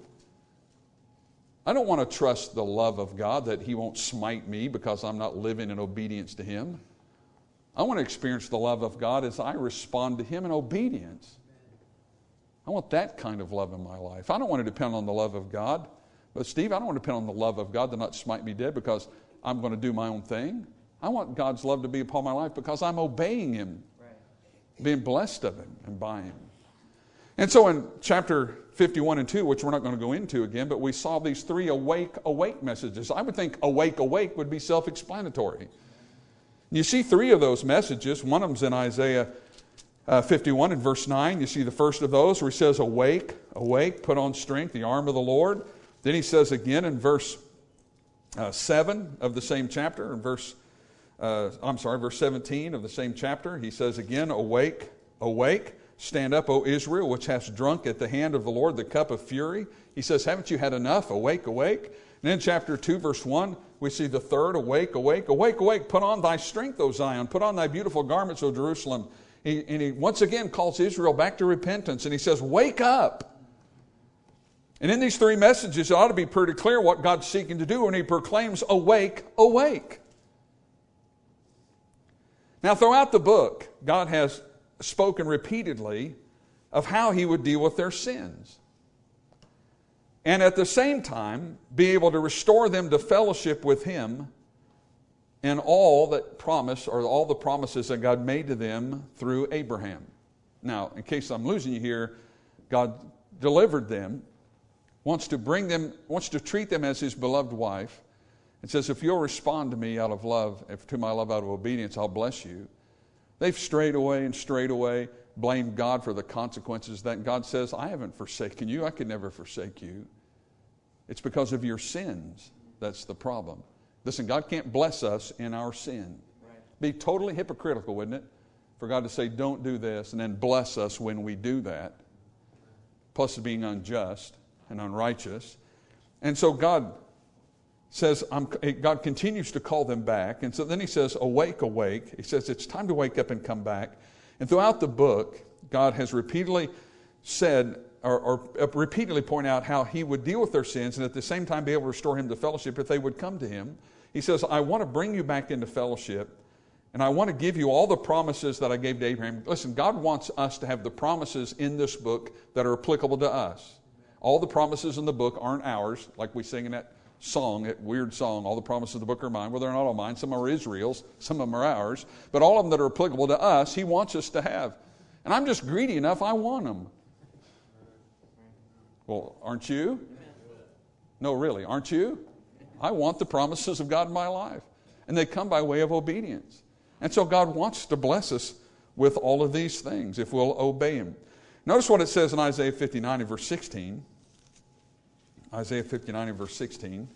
S1: I don't want to trust the love of God that He won't smite me because I'm not living in obedience to Him. I want to experience the love of God as I respond to Him in obedience. I want that kind of love in my life. I don't want to depend on the love of God. But Steve, I don't want to depend on the love of God to not smite me dead because I'm going to do my own thing. I want God's love to be upon my life because I'm obeying Him. Being blessed of Him and by Him. And so in chapter 51 and 2, which we're not going to go into again, but we saw these 3 awake messages. I would think awake would be self-explanatory. You see 3 of those messages. One of them's in Isaiah 51 and verse 9. You see the first of those where He says, awake, put on strength, the arm of the Lord. Then He says again in verse 7 of the same chapter, in verse 17 of the same chapter, He says again, awake, Stand up, O Israel, which hast drunk at the hand of the Lord the cup of fury. He says, haven't you had enough? Awake, awake. And then chapter 2, verse 1, we see the third, awake, awake, awake, awake. Put on thy strength, O Zion. Put on thy beautiful garments, O Jerusalem. And he once again calls Israel back to repentance. And he says, wake up. And in these three messages, it ought to be pretty clear what God's seeking to do when he proclaims, awake, awake. Now, throughout the book, God has spoken repeatedly of how he would deal with their sins. And at the same time, be able to restore them to fellowship with him and all that promise, or all the promises that God made to them through Abraham. Now, in case I'm losing you here, God delivered them, wants to treat them as his beloved wife, and says, if you'll respond to me out of love, to my love out of obedience, I'll bless you. They've strayed away, blamed God for the consequences. That God says, I haven't forsaken you. I could never forsake you. It's because of your sins. That's the problem. Listen, God can't bless us in our sin. Right. Be totally hypocritical, wouldn't it? For God to say, don't do this, and then bless us when we do that. Plus being unjust and unrighteous. And so God says, God continues to call them back. And so then he says, awake, awake. He says, it's time to wake up and come back. And throughout the book, God has repeatedly said, or repeatedly point out how he would deal with their sins and at the same time be able to restore him to fellowship if they would come to him. He says, I want to bring you back into fellowship, and I want to give you all the promises that I gave to Abraham. Listen, God wants us to have the promises in this book that are applicable to us. All the promises in the book aren't ours, like we sing in that song, that weird song, all the promises of the book are mine. Well, they're not all mine. Some are Israel's, some of them are ours. But all of them that are applicable to us, he wants us to have. And I'm just greedy enough, I want them. Well, aren't you? No, really, aren't you? I want the promises of God in my life. And they come by way of obedience. And so God wants to bless us with all of these things if we'll obey him. Notice what it says in Isaiah 59 and verse 16. Isaiah 59 and verse 16.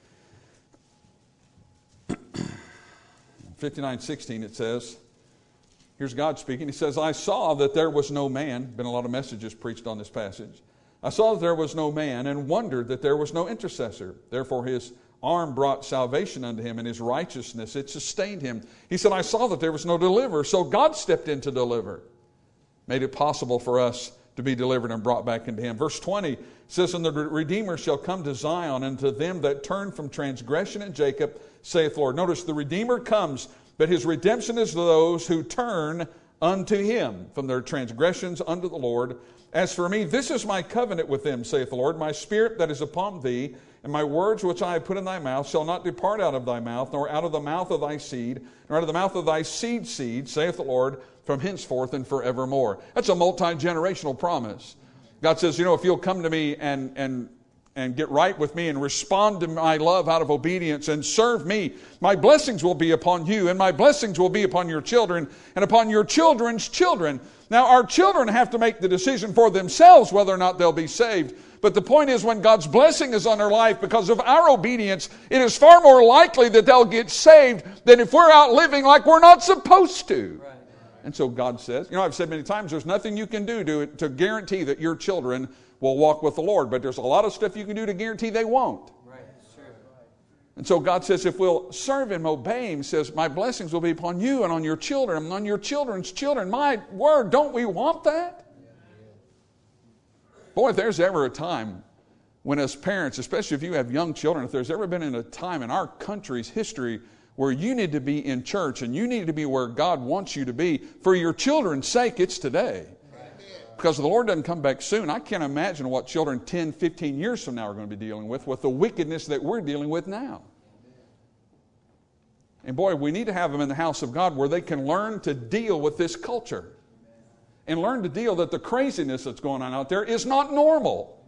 S1: 59:16 it says, here's God speaking. He says, I saw that there was no man. Been a lot of messages preached on this passage. I saw that there was no man and wondered that there was no intercessor. Therefore his arm brought salvation unto him, and his righteousness, it sustained him. He said, I saw that there was no deliverer. So God stepped in to deliver. Made it possible for us to be delivered and brought back into him. Verse 20 says, and the Redeemer shall come to Zion, and to them that turn from transgression in Jacob, saith the Lord. Notice the Redeemer comes, but his redemption is to those who turn unto him from their transgressions unto the Lord. As for me, this is my covenant with them, saith the Lord. My spirit that is upon thee, and my words which I have put in thy mouth shall not depart out of thy mouth, nor out of the mouth of thy seed, nor out of the mouth of thy seed, saith the Lord, from henceforth and forevermore. That's a multi-generational promise. God says, if you'll come to me and get right with me and respond to my love out of obedience and serve me, my blessings will be upon you, and my blessings will be upon your children and upon your children's children. Now, our children have to make the decision for themselves whether or not they'll be saved. But the point is, when God's blessing is on their life because of our obedience, it is far more likely that they'll get saved than if we're out living like we're not supposed to. Right. And so God says, I've said many times, there's nothing you can do to guarantee that your children will walk with the Lord. But there's a lot of stuff you can do to guarantee they won't. Right. Sure. And so God says, if we'll serve him, obey him, says, my blessings will be upon you and on your children and on your children's children. My word, don't we want that? Boy, if there's ever a time when as parents, especially if you have young children, if there's ever been in a time in our country's history where you need to be in church and you need to be where God wants you to be, for your children's sake, it's today. Because the Lord doesn't come back soon. I can't imagine what children 10, 15 years from now are going to be dealing with the wickedness that we're dealing with now. And boy, we need to have them in the house of God where they can learn to deal with this culture. And learn to deal that the craziness that's going on out there is not normal.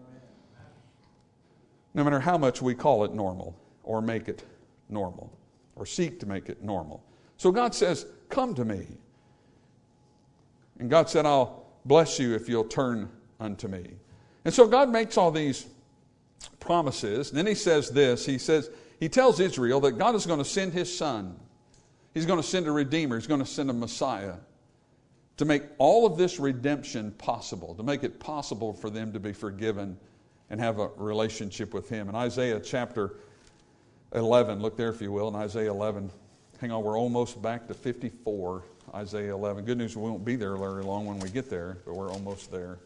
S1: No matter how much we call it normal or make it normal or seek to make it normal. So God says, come to me. And God said, I'll bless you if you'll turn unto me. And so God makes all these promises. And then he says this. He tells Israel that God is going to send his son. He's going to send a Redeemer. He's going to send a Messiah. to make all of this redemption possible, to make it possible for them to be forgiven and have a relationship with Him. In Isaiah chapter 11, look there if you will, in Isaiah 11. Hang on, we're almost back to 54, Isaiah 11. Good news, we won't be there very long when we get there, but we're almost there.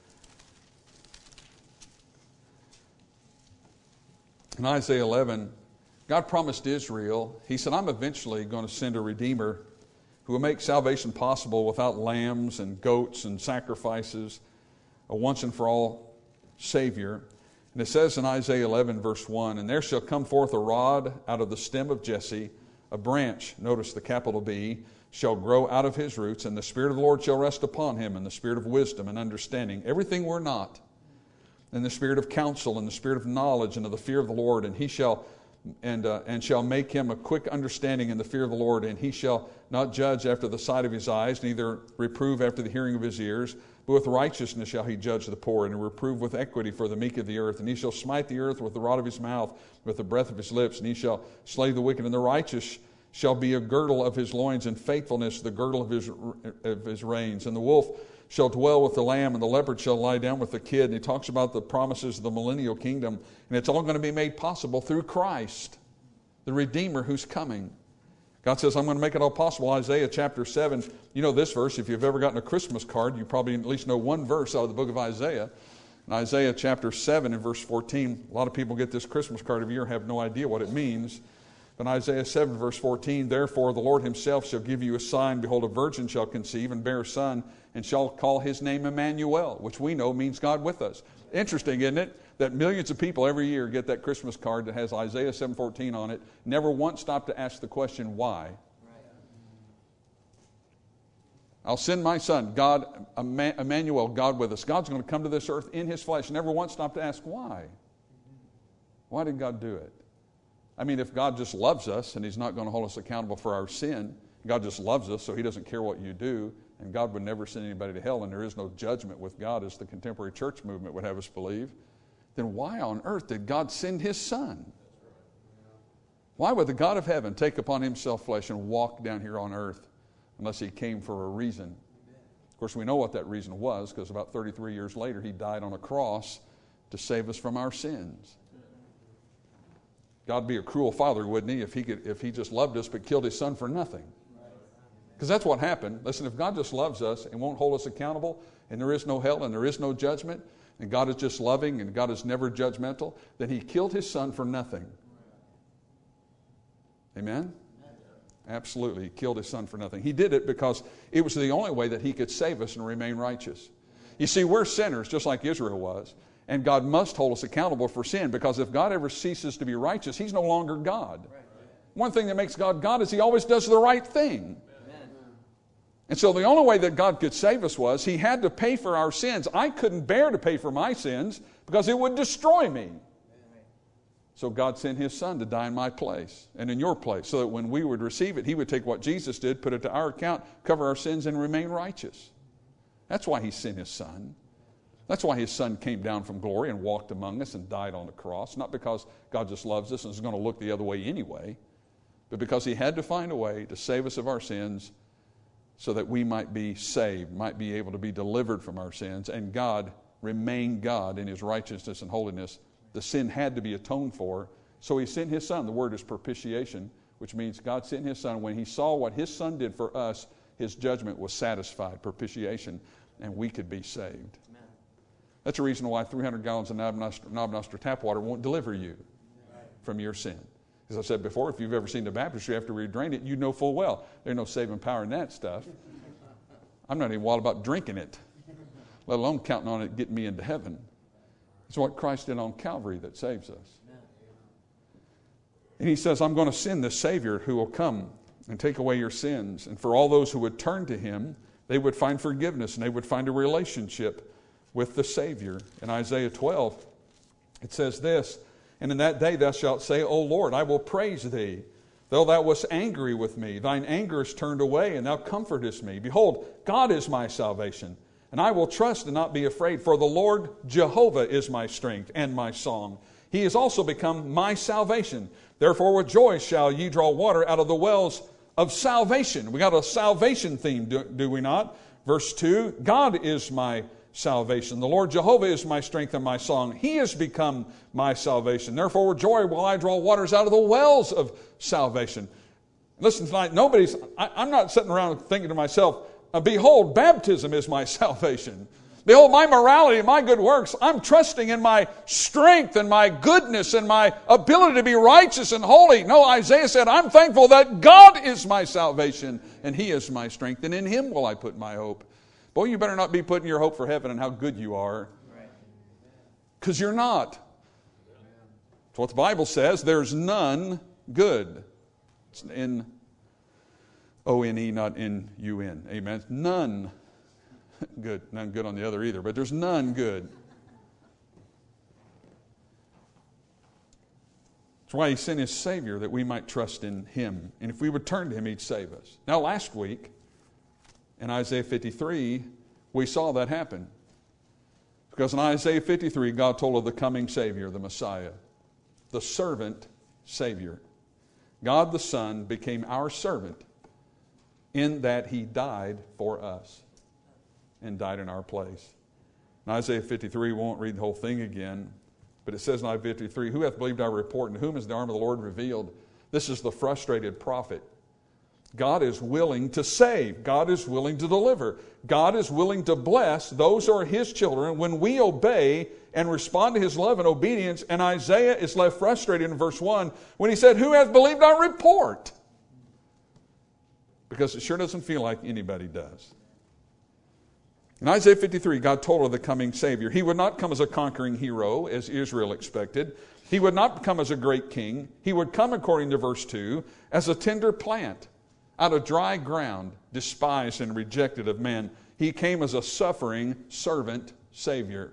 S1: In Isaiah 11, God promised Israel, He said, I'm eventually going to send a Redeemer who will make salvation possible without lambs and goats and sacrifices, a once and for all Savior. And it says in Isaiah 11, verse 1, and there shall come forth a rod out of the stem of Jesse, a branch, notice the capital B, shall grow out of his roots, and the Spirit of the Lord shall rest upon him, and the Spirit of wisdom and understanding, everything we're not, and the Spirit of counsel, and the Spirit of knowledge, and of the fear of the Lord, and he shall shall make him a quick understanding in the fear of the Lord, and he shall not judge after the sight of his eyes, neither reprove after the hearing of his ears, but with righteousness shall he judge the poor, and reprove with equity for the meek of the earth. And he shall smite the earth with the rod of his mouth, with the breath of his lips, and he shall slay the wicked, and the righteous shall be a girdle of his loins, and faithfulness the girdle of his reins. And the wolf shall dwell with the lamb, and the leopard shall lie down with the kid. And he talks about the promises of the millennial kingdom, and it's all going to be made possible through Christ, the Redeemer who's coming. God says, I'm going to make it all possible. Isaiah chapter 7, you know this verse. If you've ever gotten a Christmas card, you probably at least know one verse out of the book of Isaiah. In Isaiah chapter 7 and verse 14, a lot of people get this Christmas card every year and have no idea what it means. But in Isaiah 7 verse 14, therefore the Lord himself shall give you a sign. Behold, a virgin shall conceive and bear a son, and shall call his name Emmanuel, which we know means God with us. Interesting, isn't it? That millions of people every year get that Christmas card that has Isaiah 7:14 on it. Never once stop to ask the question, why? I'll send my son, God, Emmanuel, God with us. God's going to come to this earth in his flesh. Never once stop to ask why. Why did God do it? I mean, if God just loves us and he's not going to hold us accountable for our sin, God just loves us so he doesn't care what you do, and God would never send anybody to hell, and there is no judgment with God as the contemporary church movement would have us believe, then why on earth did God send his son? Why would the God of heaven take upon himself flesh and walk down here on earth unless he came for a reason? Of course, we know what that reason was, because about 33 years later he died on a cross to save us from our sins. God would be a cruel father, wouldn't he, if he just loved us but killed his son for nothing? Because that's what happened. Listen, if God just loves us and won't hold us accountable, and there is no hell and there is no judgment, and God is just loving and God is never judgmental, then he killed his son for nothing. Amen? Absolutely. He killed his son for nothing. He did it because it was the only way that he could save us and remain righteous. You see, we're sinners just like Israel was, and God must hold us accountable for sin, because if God ever ceases to be righteous, he's no longer God. One thing that makes God God is he always does the right thing. And so the only way that God could save us was he had to pay for our sins. I couldn't bear to pay for my sins because it would destroy me. So God sent his son to die in my place and in your place, so that when we would receive it, he would take what Jesus did, put it to our account, cover our sins, and remain righteous. That's why he sent his son. That's why his son came down from glory and walked among us and died on the cross. Not because God just loves us and is going to look the other way anyway, but because he had to find a way to save us of our sins, so that we might be saved, might be able to be delivered from our sins, and God remain God in his righteousness and holiness. The sin had to be atoned for, so he sent his son. The word is propitiation, which means God sent his son. When he saw what his son did for us, his judgment was satisfied, propitiation, and we could be saved. Amen. That's the reason why 300 gallons of Knob Nostra tap water won't deliver you from your sin. As I said before, if you've ever seen the baptistry after we drained it, you know full well there's no saving power in that stuff. I'm not even wild about drinking it, let alone counting on it getting me into heaven. It's what Christ did on Calvary that saves us. And he says, I'm going to send the Savior who will come and take away your sins. And for all those who would turn to him, they would find forgiveness and they would find a relationship with the Savior. In Isaiah 12, it says this, and in that day thou shalt say, O Lord, I will praise thee. Though thou wast angry with me, thine anger is turned away, and thou comfortest me. Behold, God is my salvation, and I will trust and not be afraid. For the Lord Jehovah is my strength and my song. He has also become my salvation. Therefore with joy shall ye draw water out of the wells of salvation. We got a salvation theme, do we not? Verse 2, God is my salvation. The Lord Jehovah is my strength and my song. He has become my salvation. Therefore with joy will I draw waters out of the wells of salvation. Listen tonight, I'm not sitting around thinking to myself, behold, baptism is my salvation. Behold, my morality, my good works. I'm trusting in my strength and my goodness and my ability to be righteous and holy. No, Isaiah said, I'm thankful that God is my salvation and He is my strength, and in Him will I put my hope. Boy, you better not be putting your hope for heaven and how good you are, because you're not. That's what the Bible says. There's none good. It's in O-N-E, not N-U-N. Amen. It's none good. None good on the other either, but there's none good. That's why He sent His Savior, that we might trust in Him. And if we would turn to Him, He'd save us. Now, last week, in Isaiah 53, we saw that happen. Because in Isaiah 53, God told of the coming Savior, the Messiah, the servant Savior. God the Son became our servant in that He died for us and died in our place. In Isaiah 53, we won't read the whole thing again, but it says in Isaiah 53, who hath believed our report, and to whom is the arm of the Lord revealed? This is the frustrated prophet. God is willing to save. God is willing to deliver. God is willing to bless those who are His children when we obey and respond to His love and obedience. And Isaiah is left frustrated in verse 1 when he said, who hath believed our report? Because it sure doesn't feel like anybody does. In Isaiah 53, God told of the coming Savior. He would not come as a conquering hero, as Israel expected. He would not come as a great king. He would come, according to verse 2, as a tender plant out of dry ground, despised and rejected of men. He came as a suffering servant Savior.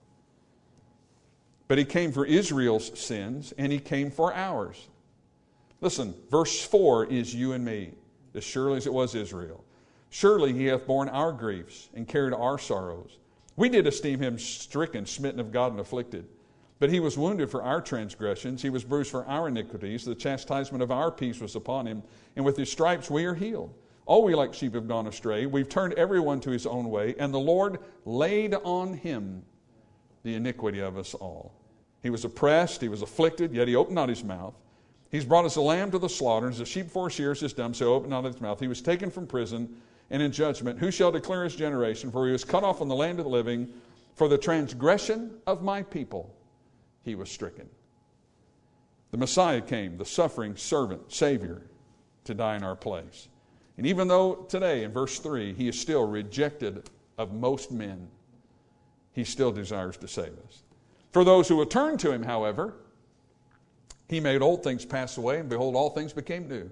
S1: But He came for Israel's sins, and He came for ours. Listen, verse 4 is you and me, as surely as it was Israel. Surely He hath borne our griefs and carried our sorrows. We did esteem Him stricken, smitten of God, and afflicted. But He was wounded for our transgressions. He was bruised for our iniquities. The chastisement of our peace was upon Him. And with His stripes we are healed. All we like sheep have gone astray. We've turned everyone to his own way. And the Lord laid on Him the iniquity of us all. He was oppressed. He was afflicted. Yet He opened not His mouth. He's brought as a lamb to the slaughter. And as a sheep before shears is dumb, so opened not His mouth. He was taken from prison and in judgment. Who shall declare His generation? For He was cut off from the land of the living. For the transgression of my people He was stricken. The Messiah came, the suffering servant, Savior, to die in our place. And even though today, in verse 3, He is still rejected of most men, He still desires to save us. For those who will turn to Him, however, He made old things pass away, and behold, all things became new.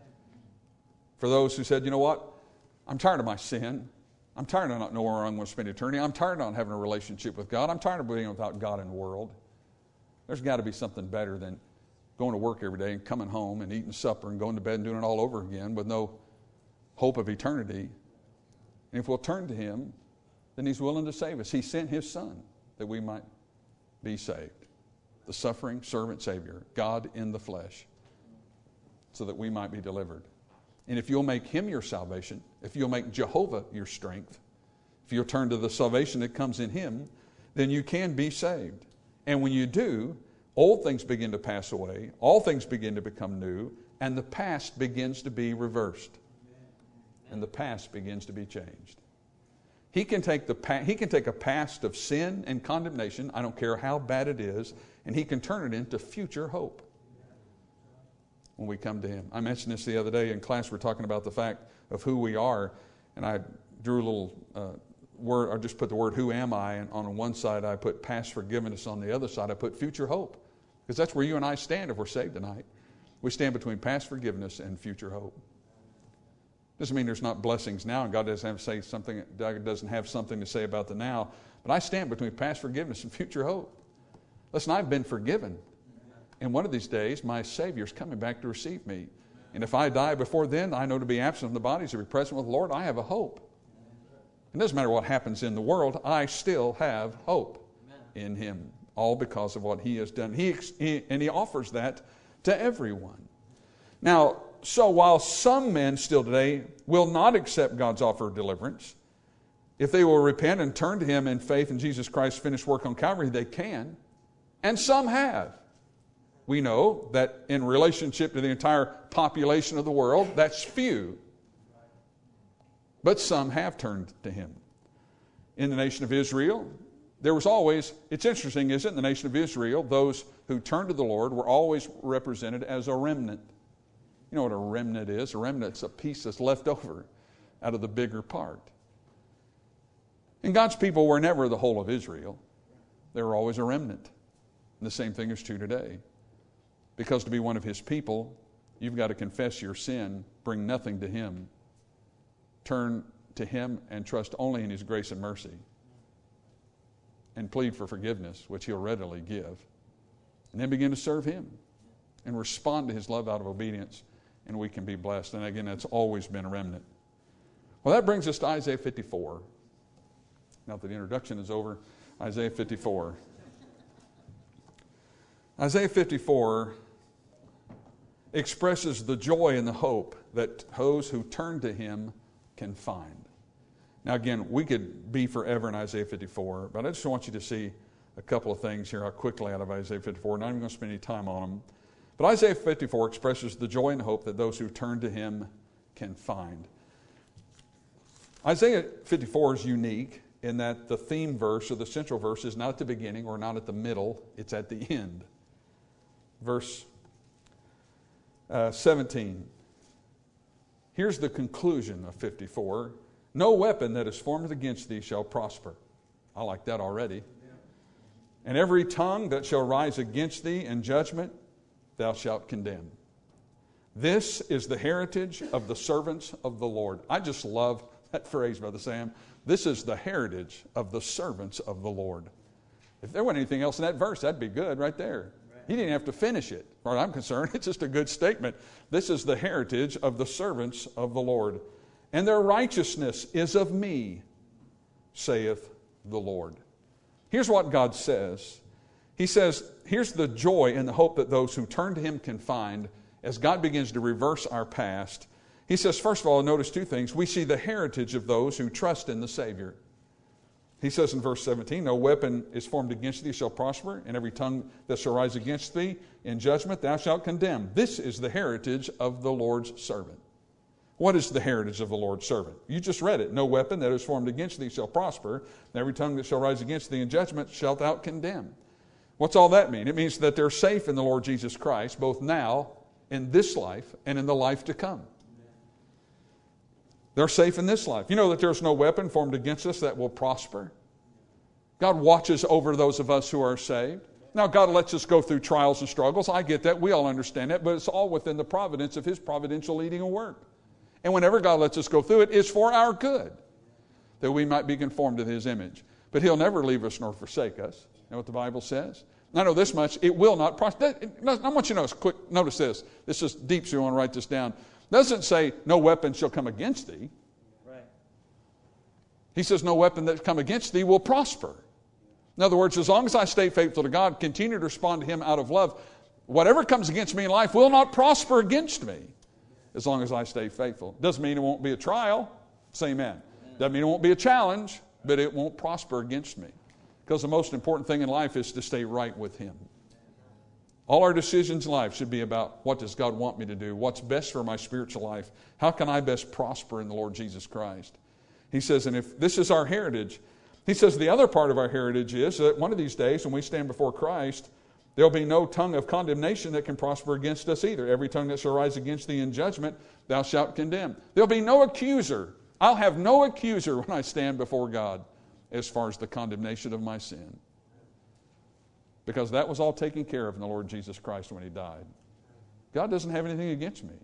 S1: For those who said, you know what? I'm tired of my sin. I'm tired of not knowing where I'm going to spend eternity. I'm tired of not having a relationship with God. I'm tired of being without God in the world. There's got to be something better than going to work every day and coming home and eating supper and going to bed and doing it all over again with no hope of eternity. And if we'll turn to Him, then He's willing to save us. He sent His Son that we might be saved. The suffering servant Savior, God in the flesh, so that we might be delivered. And if you'll make Him your salvation, if you'll make Jehovah your strength, if you'll turn to the salvation that comes in Him, then you can be saved. And when you do, old things begin to pass away, all things begin to become new, and the past begins to be reversed. And the past begins to be changed. He can take a past of sin and condemnation, I don't care how bad it is, and He can turn it into future hope when we come to Him. I mentioned this the other day in class. We're talking about the fact of who we are, and I drew a little word. I just put the word "who am I," and on one side I put past forgiveness. On the other side I put future hope, because that's where you and I stand if we're saved tonight. We stand between past forgiveness and future hope. Doesn't mean there's not blessings now, and God doesn't have something to say about the now. But I stand between past forgiveness and future hope. Listen, I've been forgiven. And one of these days, my Savior's coming back to receive me. And if I die before then, I know to be absent from the body is to be present with the Lord. I have a hope. It doesn't matter what happens in the world, I still have hope in Him. All because of what He has done. And He offers that to everyone. Now, so while some men still today will not accept God's offer of deliverance, If they will repent and turn to Him in faith in Jesus Christ's finished work on Calvary, they can. And some have. We know that in relationship to the entire population of the world, that's few. But some have turned to Him. In the nation of Israel, there was always, it's interesting, isn't it? In the nation of Israel, those who turned to the Lord were always represented as a remnant. You know what a remnant is? A remnant's a piece that's left over out of the bigger part. And God's people were never the whole of Israel. They were always a remnant. And the same thing is true today. Because to be one of His people, you've got to confess your sin, bring nothing to Him, turn to Him and trust only in His grace and mercy, and plead for forgiveness, which He'll readily give. And then begin to serve Him and respond to His love out of obedience, and we can be blessed. And again, that's always been a remnant. Well, that brings us to Isaiah 54. Now that the introduction is over, Isaiah 54. Isaiah 54 expresses the joy and the hope that those who turn to Him can find. Now again, we could be forever in Isaiah 54, but I just want you to see a couple of things here quickly out of Isaiah 54. Not even going to spend any time on them. But Isaiah 54 expresses the joy and hope that those who turn to Him can find. Isaiah 54 is unique in that the theme verse or the central verse is not at the beginning or not at the middle, it's at the end. Verse 17. Here's the conclusion of 54. No weapon that is formed against thee shall prosper. I like that already. Yeah. And every tongue that shall rise against thee in judgment, thou shalt condemn. This is the heritage of the servants of the Lord. I just love that phrase, Brother Sam. This is the heritage of the servants of the Lord. If there wasn't anything else in that verse, that'd be good right there. He didn't have to finish it. As far as I'm concerned, it's just a good statement. This is the heritage of the servants of the Lord. And their righteousness is of me, saith the Lord. Here's what God says. He says, here's the joy and the hope that those who turn to Him can find as God begins to reverse our past. He says, first of all, notice two things. We see the heritage of those who trust in the Savior. He says in verse 17, no weapon is formed against thee shall prosper, and every tongue that shall rise against thee in judgment thou shalt condemn. This is the heritage of the Lord's servant. What is the heritage of the Lord's servant? You just read it. No weapon that is formed against thee shall prosper, and every tongue that shall rise against thee in judgment shalt thou condemn. What's all that mean? It means that they're safe in the Lord Jesus Christ, both now, in this life, and in the life to come. They're safe in this life. You know that there's no weapon formed against us that will prosper. God watches over those of us who are saved. Now, God lets us go through trials and struggles. I get that. We all understand that. But it's all within the providence of His providential leading and work. And whenever God lets us go through it, it's for our good, that we might be conformed to His image. But He'll never leave us nor forsake us. You know what the Bible says? I know this much. It will not prosper. I want you to notice this. This is deep, so you want to write this down. It doesn't say, no weapon shall come against thee. Right. He says, no weapon that come against thee will prosper. In other words, as long as I stay faithful to God, continue to respond to Him out of love, whatever comes against me in life will not prosper against me as long as I stay faithful. Doesn't mean it won't be a trial. Say amen. Doesn't mean it won't be a challenge, but it won't prosper against me. Because the most important thing in life is to stay right with Him. All our decisions in life should be about what does God want me to do? What's best for my spiritual life? How can I best prosper in the Lord Jesus Christ? He says, and if this is our heritage, He says the other part of our heritage is that one of these days when we stand before Christ, there'll be no tongue of condemnation that can prosper against us either. Every tongue that shall rise against thee in judgment, thou shalt condemn. There'll be no accuser. I'll have no accuser when I stand before God as far as the condemnation of my sin. Because that was all taken care of in the Lord Jesus Christ when He died. God doesn't have anything against me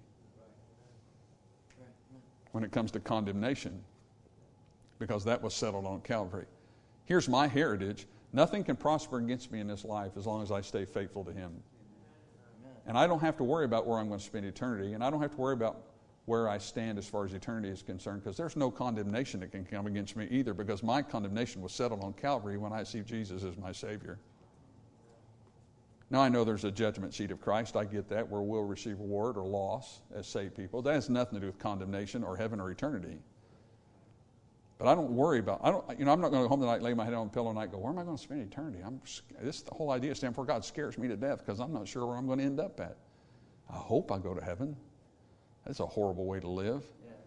S1: when it comes to condemnation, because that was settled on Calvary. Here's my heritage. Nothing can prosper against me in this life as long as I stay faithful to Him. And I don't have to worry about where I'm going to spend eternity, and I don't have to worry about where I stand as far as eternity is concerned, because there's no condemnation that can come against me either, because my condemnation was settled on Calvary when I received Jesus as my Savior. Now, I know there's a judgment seat of Christ. I get that, where we'll receive reward or loss as saved people. That has nothing to do with condemnation or heaven or eternity. But I don't worry about, I'm not going to go home tonight, lay my head on the pillow tonight and go, where am I going to spend eternity? The whole idea of standing before God scares me to death because I'm not sure where I'm going to end up at. I hope I go to heaven. That's a horrible way to live.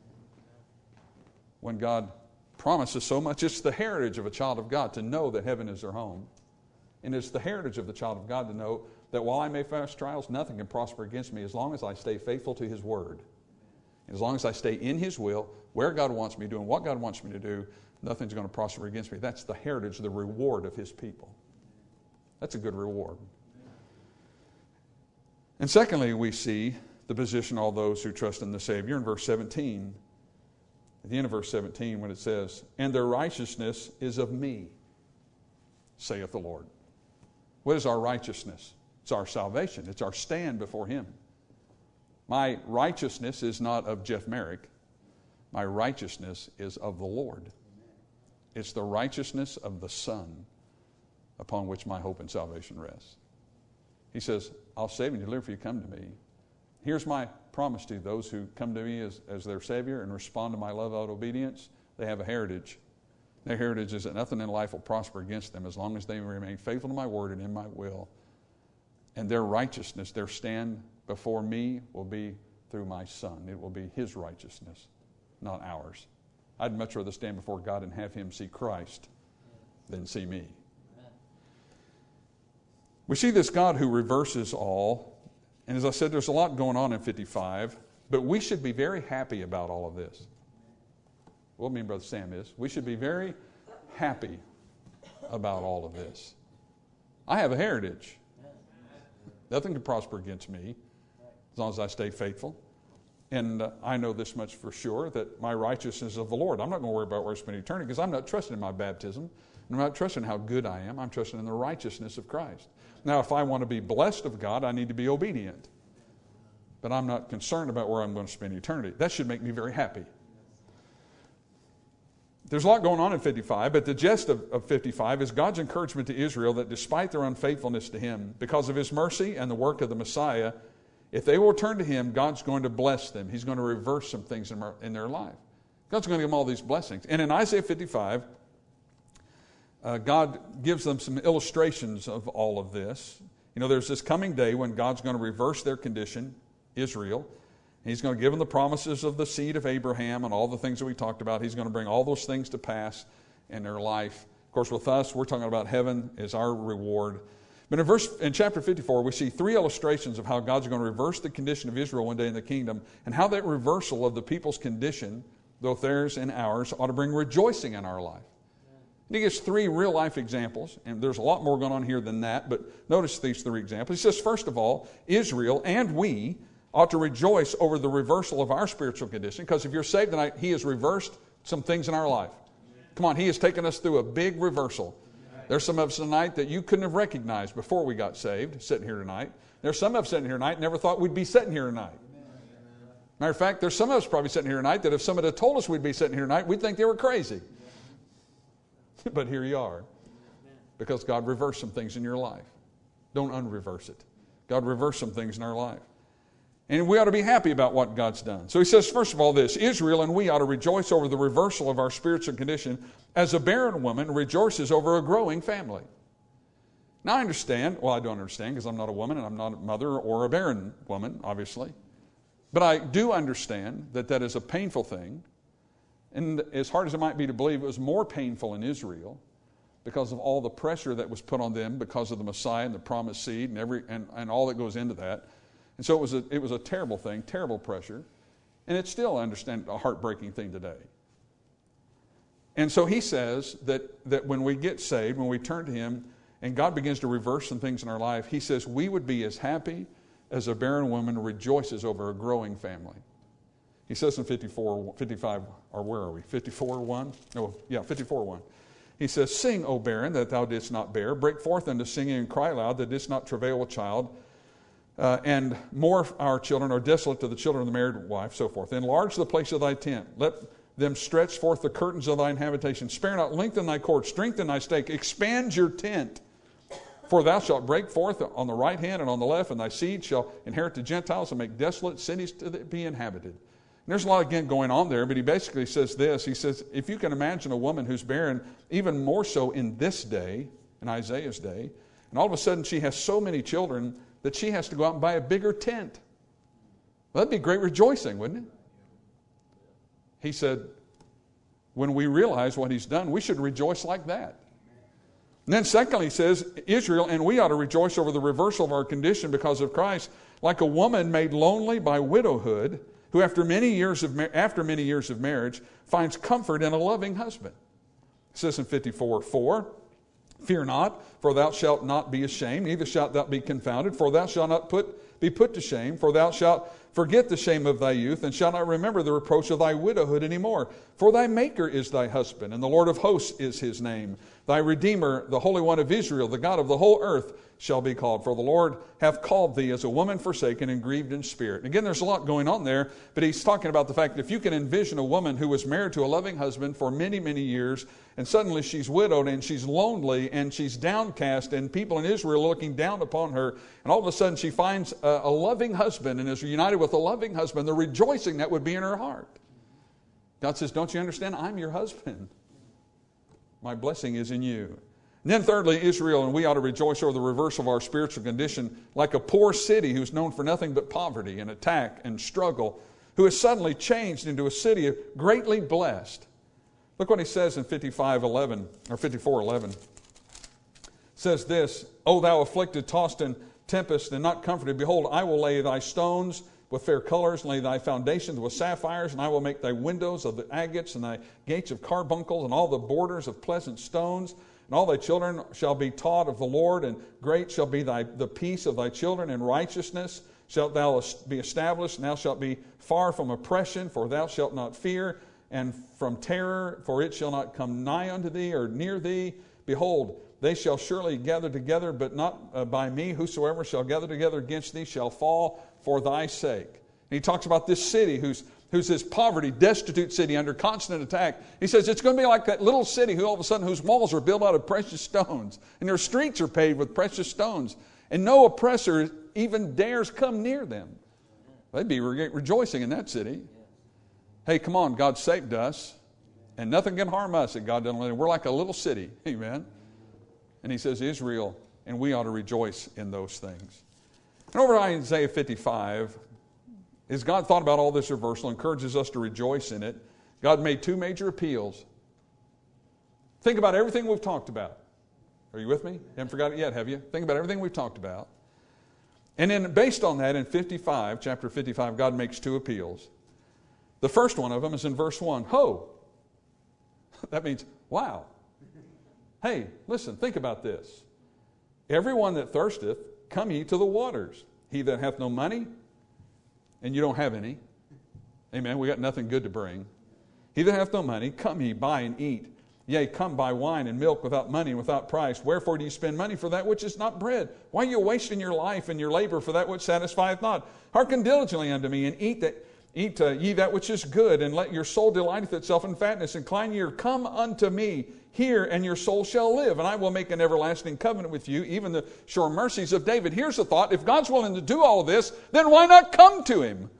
S1: When God promises so much, it's the heritage of a child of God to know that heaven is their home. And it's the heritage of the child of God to know that while I may face trials, nothing can prosper against me as long as I stay faithful to His Word. As long as I stay in His will, where God wants me, doing what God wants me to do, nothing's going to prosper against me. That's the heritage, the reward of His people. That's a good reward. And secondly, we see the position of all those who trust in the Savior in verse 17. At the end of verse 17 when it says, and their righteousness is of me, saith the Lord. What is our righteousness? It's our salvation. It's our stand before Him. My righteousness is not of Jeff Merrick. My righteousness is of the Lord. It's the righteousness of the Son upon which my hope and salvation rests. He says, I'll save and deliver if you come to me. Here's my promise to you, those who come to me as their Savior and respond to my love out obedience, they have a heritage. Their heritage is that nothing in life will prosper against them as long as they remain faithful to my word and in my will. And their righteousness, their stand before me will be through my Son. It will be His righteousness, not ours. I'd much rather stand before God and have Him see Christ than see me. We see this God who reverses all. And as I said, there's a lot going on in 55, but we should be very happy about all of this. What me and Brother Sam is, we should be very happy about all of this. I have a heritage. Nothing can prosper against me as long as I stay faithful. And I know this much for sure, that my righteousness is of the Lord. I'm not going to worry about where I spend eternity because I'm not trusting in my baptism. I'm not trusting in how good I am. I'm trusting in the righteousness of Christ. Now, if I want to be blessed of God, I need to be obedient. But I'm not concerned about where I'm going to spend eternity. That should make me very happy. There's a lot going on in 55, but the gist of 55 is God's encouragement to Israel that despite their unfaithfulness to Him, because of His mercy and the work of the Messiah, if they will turn to Him, God's going to bless them. He's going to reverse some things in their life. God's going to give them all these blessings. And in Isaiah 55, God gives them some illustrations of all of this. You know, there's this coming day when God's going to reverse their condition, Israel. He's going to give them the promises of the seed of Abraham and all the things that we talked about. He's going to bring all those things to pass in their life. Of course, with us, we're talking about heaven as our reward. But in chapter 54, we see three illustrations of how God's going to reverse the condition of Israel one day in the kingdom, and how that reversal of the people's condition, both theirs and ours, ought to bring rejoicing in our life. And he gives three real-life examples, and there's a lot more going on here than that, but notice these three examples. He says, first of all, Israel and we ought to rejoice over the reversal of our spiritual condition, because if you're saved tonight, He has reversed some things in our life. Come on, He has taken us through a big reversal. There's some of us tonight that you couldn't have recognized before we got saved, sitting here tonight. There's some of us sitting here tonight never thought we'd be sitting here tonight. Matter of fact, there's some of us probably sitting here tonight that if somebody had told us we'd be sitting here tonight, we'd think they were crazy. But here you are, because God reversed some things in your life. Don't unreverse it. God reversed some things in our life. And we ought to be happy about what God's done. So he says, first of all, this, Israel and we ought to rejoice over the reversal of our spiritual condition as a barren woman rejoices over a growing family. Now I understand, well, I don't understand because I'm not a woman and I'm not a mother or a barren woman, obviously. But I do understand that that is a painful thing. And as hard as it might be to believe, it was more painful in Israel because of all the pressure that was put on them because of the Messiah and the promised seed and all that goes into that. And so it was a terrible thing, terrible pressure. And it's still, I understand, a heartbreaking thing today. And so he says that when we get saved, when we turn to Him, and God begins to reverse some things in our life, He says we would be as happy as a barren woman rejoices over a growing family. He says in 55, or where are we? 54:1? No, yeah, 54:1. He says, sing, O barren, that thou didst not bear. Break forth into singing and cry loud, that didst not travail a child. And more of our children are desolate to the children of the married wife, so forth. Enlarge the place of thy tent. Let them stretch forth the curtains of thine habitation. Spare not, lengthen thy cord, strengthen thy stake, expand your tent. For thou shalt break forth on the right hand and on the left, and thy seed shall inherit the Gentiles and make desolate cities to be inhabited. There's a lot again going on there, but he basically says this. He says, if you can imagine a woman who's barren, even more so in this day, in Isaiah's day, and all of a sudden she has so many children that she has to go out and buy a bigger tent. Well, that'd be great rejoicing, wouldn't it? He said, when we realize what he's done, we should rejoice like that. And then secondly, he says, Israel, and we ought to rejoice over the reversal of our condition because of Christ, like a woman made lonely by widowhood, who after many years of marriage finds comfort in a loving husband. It says in 54:4, fear not, for thou shalt not be ashamed, neither shalt thou be confounded, for thou shalt not be put to shame, for thou shalt forget the shame of thy youth, and shalt not remember the reproach of thy widowhood any more. For thy Maker is thy husband, and the Lord of hosts is his name. Thy Redeemer, the Holy One of Israel, the God of the whole earth, shall be called. For the Lord hath called thee as a woman forsaken and grieved in spirit. And again, there's a lot going on there, but he's talking about the fact that if you can envision a woman who was married to a loving husband for many, many years, and suddenly she's widowed and she's lonely and she's downcast, and people in Israel are looking down upon her, and all of a sudden she finds a loving husband and is united with a loving husband, the rejoicing that would be in her heart. God says, don't you understand? I'm your husband. My blessing is in you. And then thirdly, Israel, and we ought to rejoice over the reverse of our spiritual condition, like a poor city who's known for nothing but poverty and attack and struggle, who is suddenly changed into a city greatly blessed. Look what he says in 55:11 or 54:11. It says this, O thou afflicted, tossed in tempest, and not comforted, behold, I will lay thy stones with fair colors, and lay thy foundations with sapphires, and I will make thy windows of the agates, and thy gates of carbuncles, and all the borders of pleasant stones. And all thy children shall be taught of the Lord, and great shall be the peace of thy children, and righteousness shalt thou be established, and thou shalt be far from oppression, for thou shalt not fear, and from terror, for it shall not come nigh unto thee or near thee. Behold, they shall surely gather together, but not by me. Whosoever shall gather together against thee shall fall for thy sake. And he talks about this city who's this poverty, destitute city under constant attack. He says it's going to be like that little city who all of a sudden whose walls are built out of precious stones, and their streets are paved with precious stones, and no oppressor even dares come near them. They'd be rejoicing in that city. Hey, come on, God saved us, and nothing can harm us if God doesn't let it. We're like a little city, amen. And he says, Israel, and we ought to rejoice in those things. And over in Isaiah 55, as God thought about all this reversal, encourages us to rejoice in it, God made two major appeals. Think about everything we've talked about. Are you with me? You haven't forgotten it yet, have you? Think about everything we've talked about. And then based on that, in chapter 55, God makes two appeals. The first one of them is in verse 1. Ho! That means, wow. Hey, listen, think about this. Everyone that thirsteth, come ye to the waters. He that hath no money, and you don't have any. Amen. We got nothing good to bring. He that hath no money, come ye, buy and eat. Yea, come buy wine and milk without money and without price. Wherefore do you spend money for that which is not bread? Why are you wasting your life and your labor for that which satisfieth not? Hearken diligently unto me, and eat ye that which is good, and let your soul delighteth itself in fatness. Incline your ear, come unto me, hear, and your soul shall live. And I will make an everlasting covenant with you, even the sure mercies of David. Here's the thought. If God's willing to do all of this, then why not come to Him?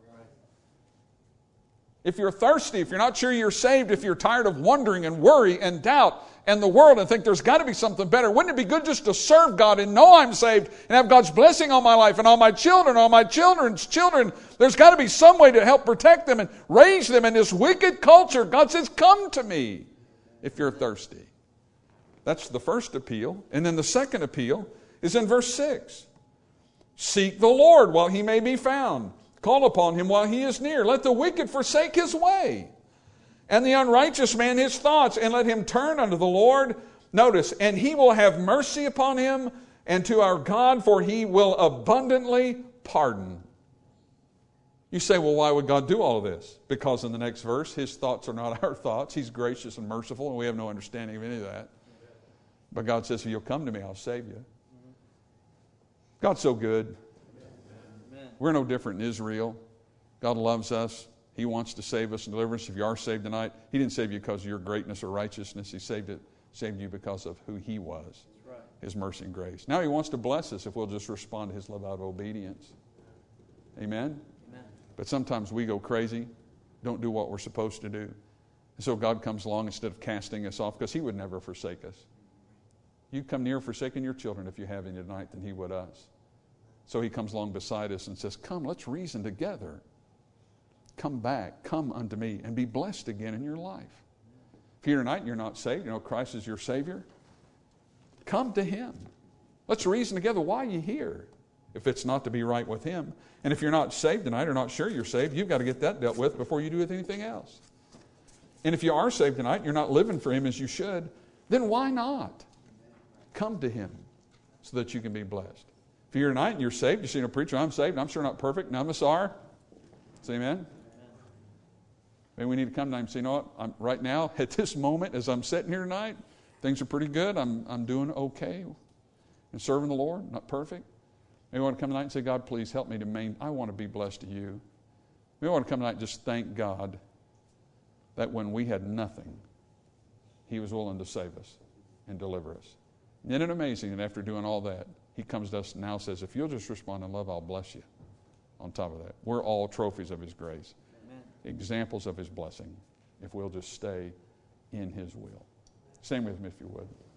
S1: If you're thirsty, if you're not sure you're saved, if you're tired of wondering and worry and doubt and the world and think there's got to be something better, wouldn't it be good just to serve God and know I'm saved and have God's blessing on my life and on my children, on my children's children? There's got to be some way to help protect them and raise them in this wicked culture. God says, come to me if you're thirsty. That's the first appeal. And then the second appeal is in verse 6. Seek the Lord while He may be found. Call upon Him while He is near. Let the wicked forsake his way, and the unrighteous man his thoughts, and let him turn unto the Lord. Notice, and He will have mercy upon him, and to our God, for He will abundantly pardon. You say, well, why would God do all of this? Because in the next verse, His thoughts are not our thoughts. He's gracious and merciful, and we have no understanding of any of that. But God says, if you'll come to me, I'll save you. God's so good. We're no different in Israel. God loves us. He wants to save us and deliver us. If you are saved tonight, He didn't save you because of your greatness or righteousness. He saved you because of who He was, right. His mercy and grace. Now He wants to bless us if we'll just respond to His love out of obedience. Amen? Amen. But sometimes we go crazy don't do what we're supposed to do. And so God comes along instead of casting us off, because He would never forsake us. You'd come near forsaking your children if you have any tonight than He would us. So He comes along beside us and says, come, let's reason together. Come back, come unto me, and be blessed again in your life. If you're here tonight and you're not saved, you know Christ is your Savior, come to Him. Let's reason together. Why are you here if it's not to be right with Him? And if you're not saved tonight or not sure you're saved, you've got to get that dealt with before you do with anything else. And if you are saved tonight and you're not living for Him as you should, then why not? Come to Him so that you can be blessed. If you're here tonight and you're saved, you see, preacher, I'm saved. I'm sure not perfect. None of us are. Say amen. Maybe we need to come to Him and say, you know what? Right now, at this moment, as I'm sitting here tonight, things are pretty good. I'm doing okay and serving the Lord. Not perfect. Maybe we want to come tonight and say, God, please help me to I want to be blessed to you. Maybe we want to come tonight and just thank God that when we had nothing, He was willing to save us and deliver us. Isn't it amazing that after doing all that, He comes to us and now says, if you'll just respond in love, I'll bless you. On top of that, we're all trophies of His grace. Amen. Examples of His blessing, if we'll just stay in His will. Stand with me if you would.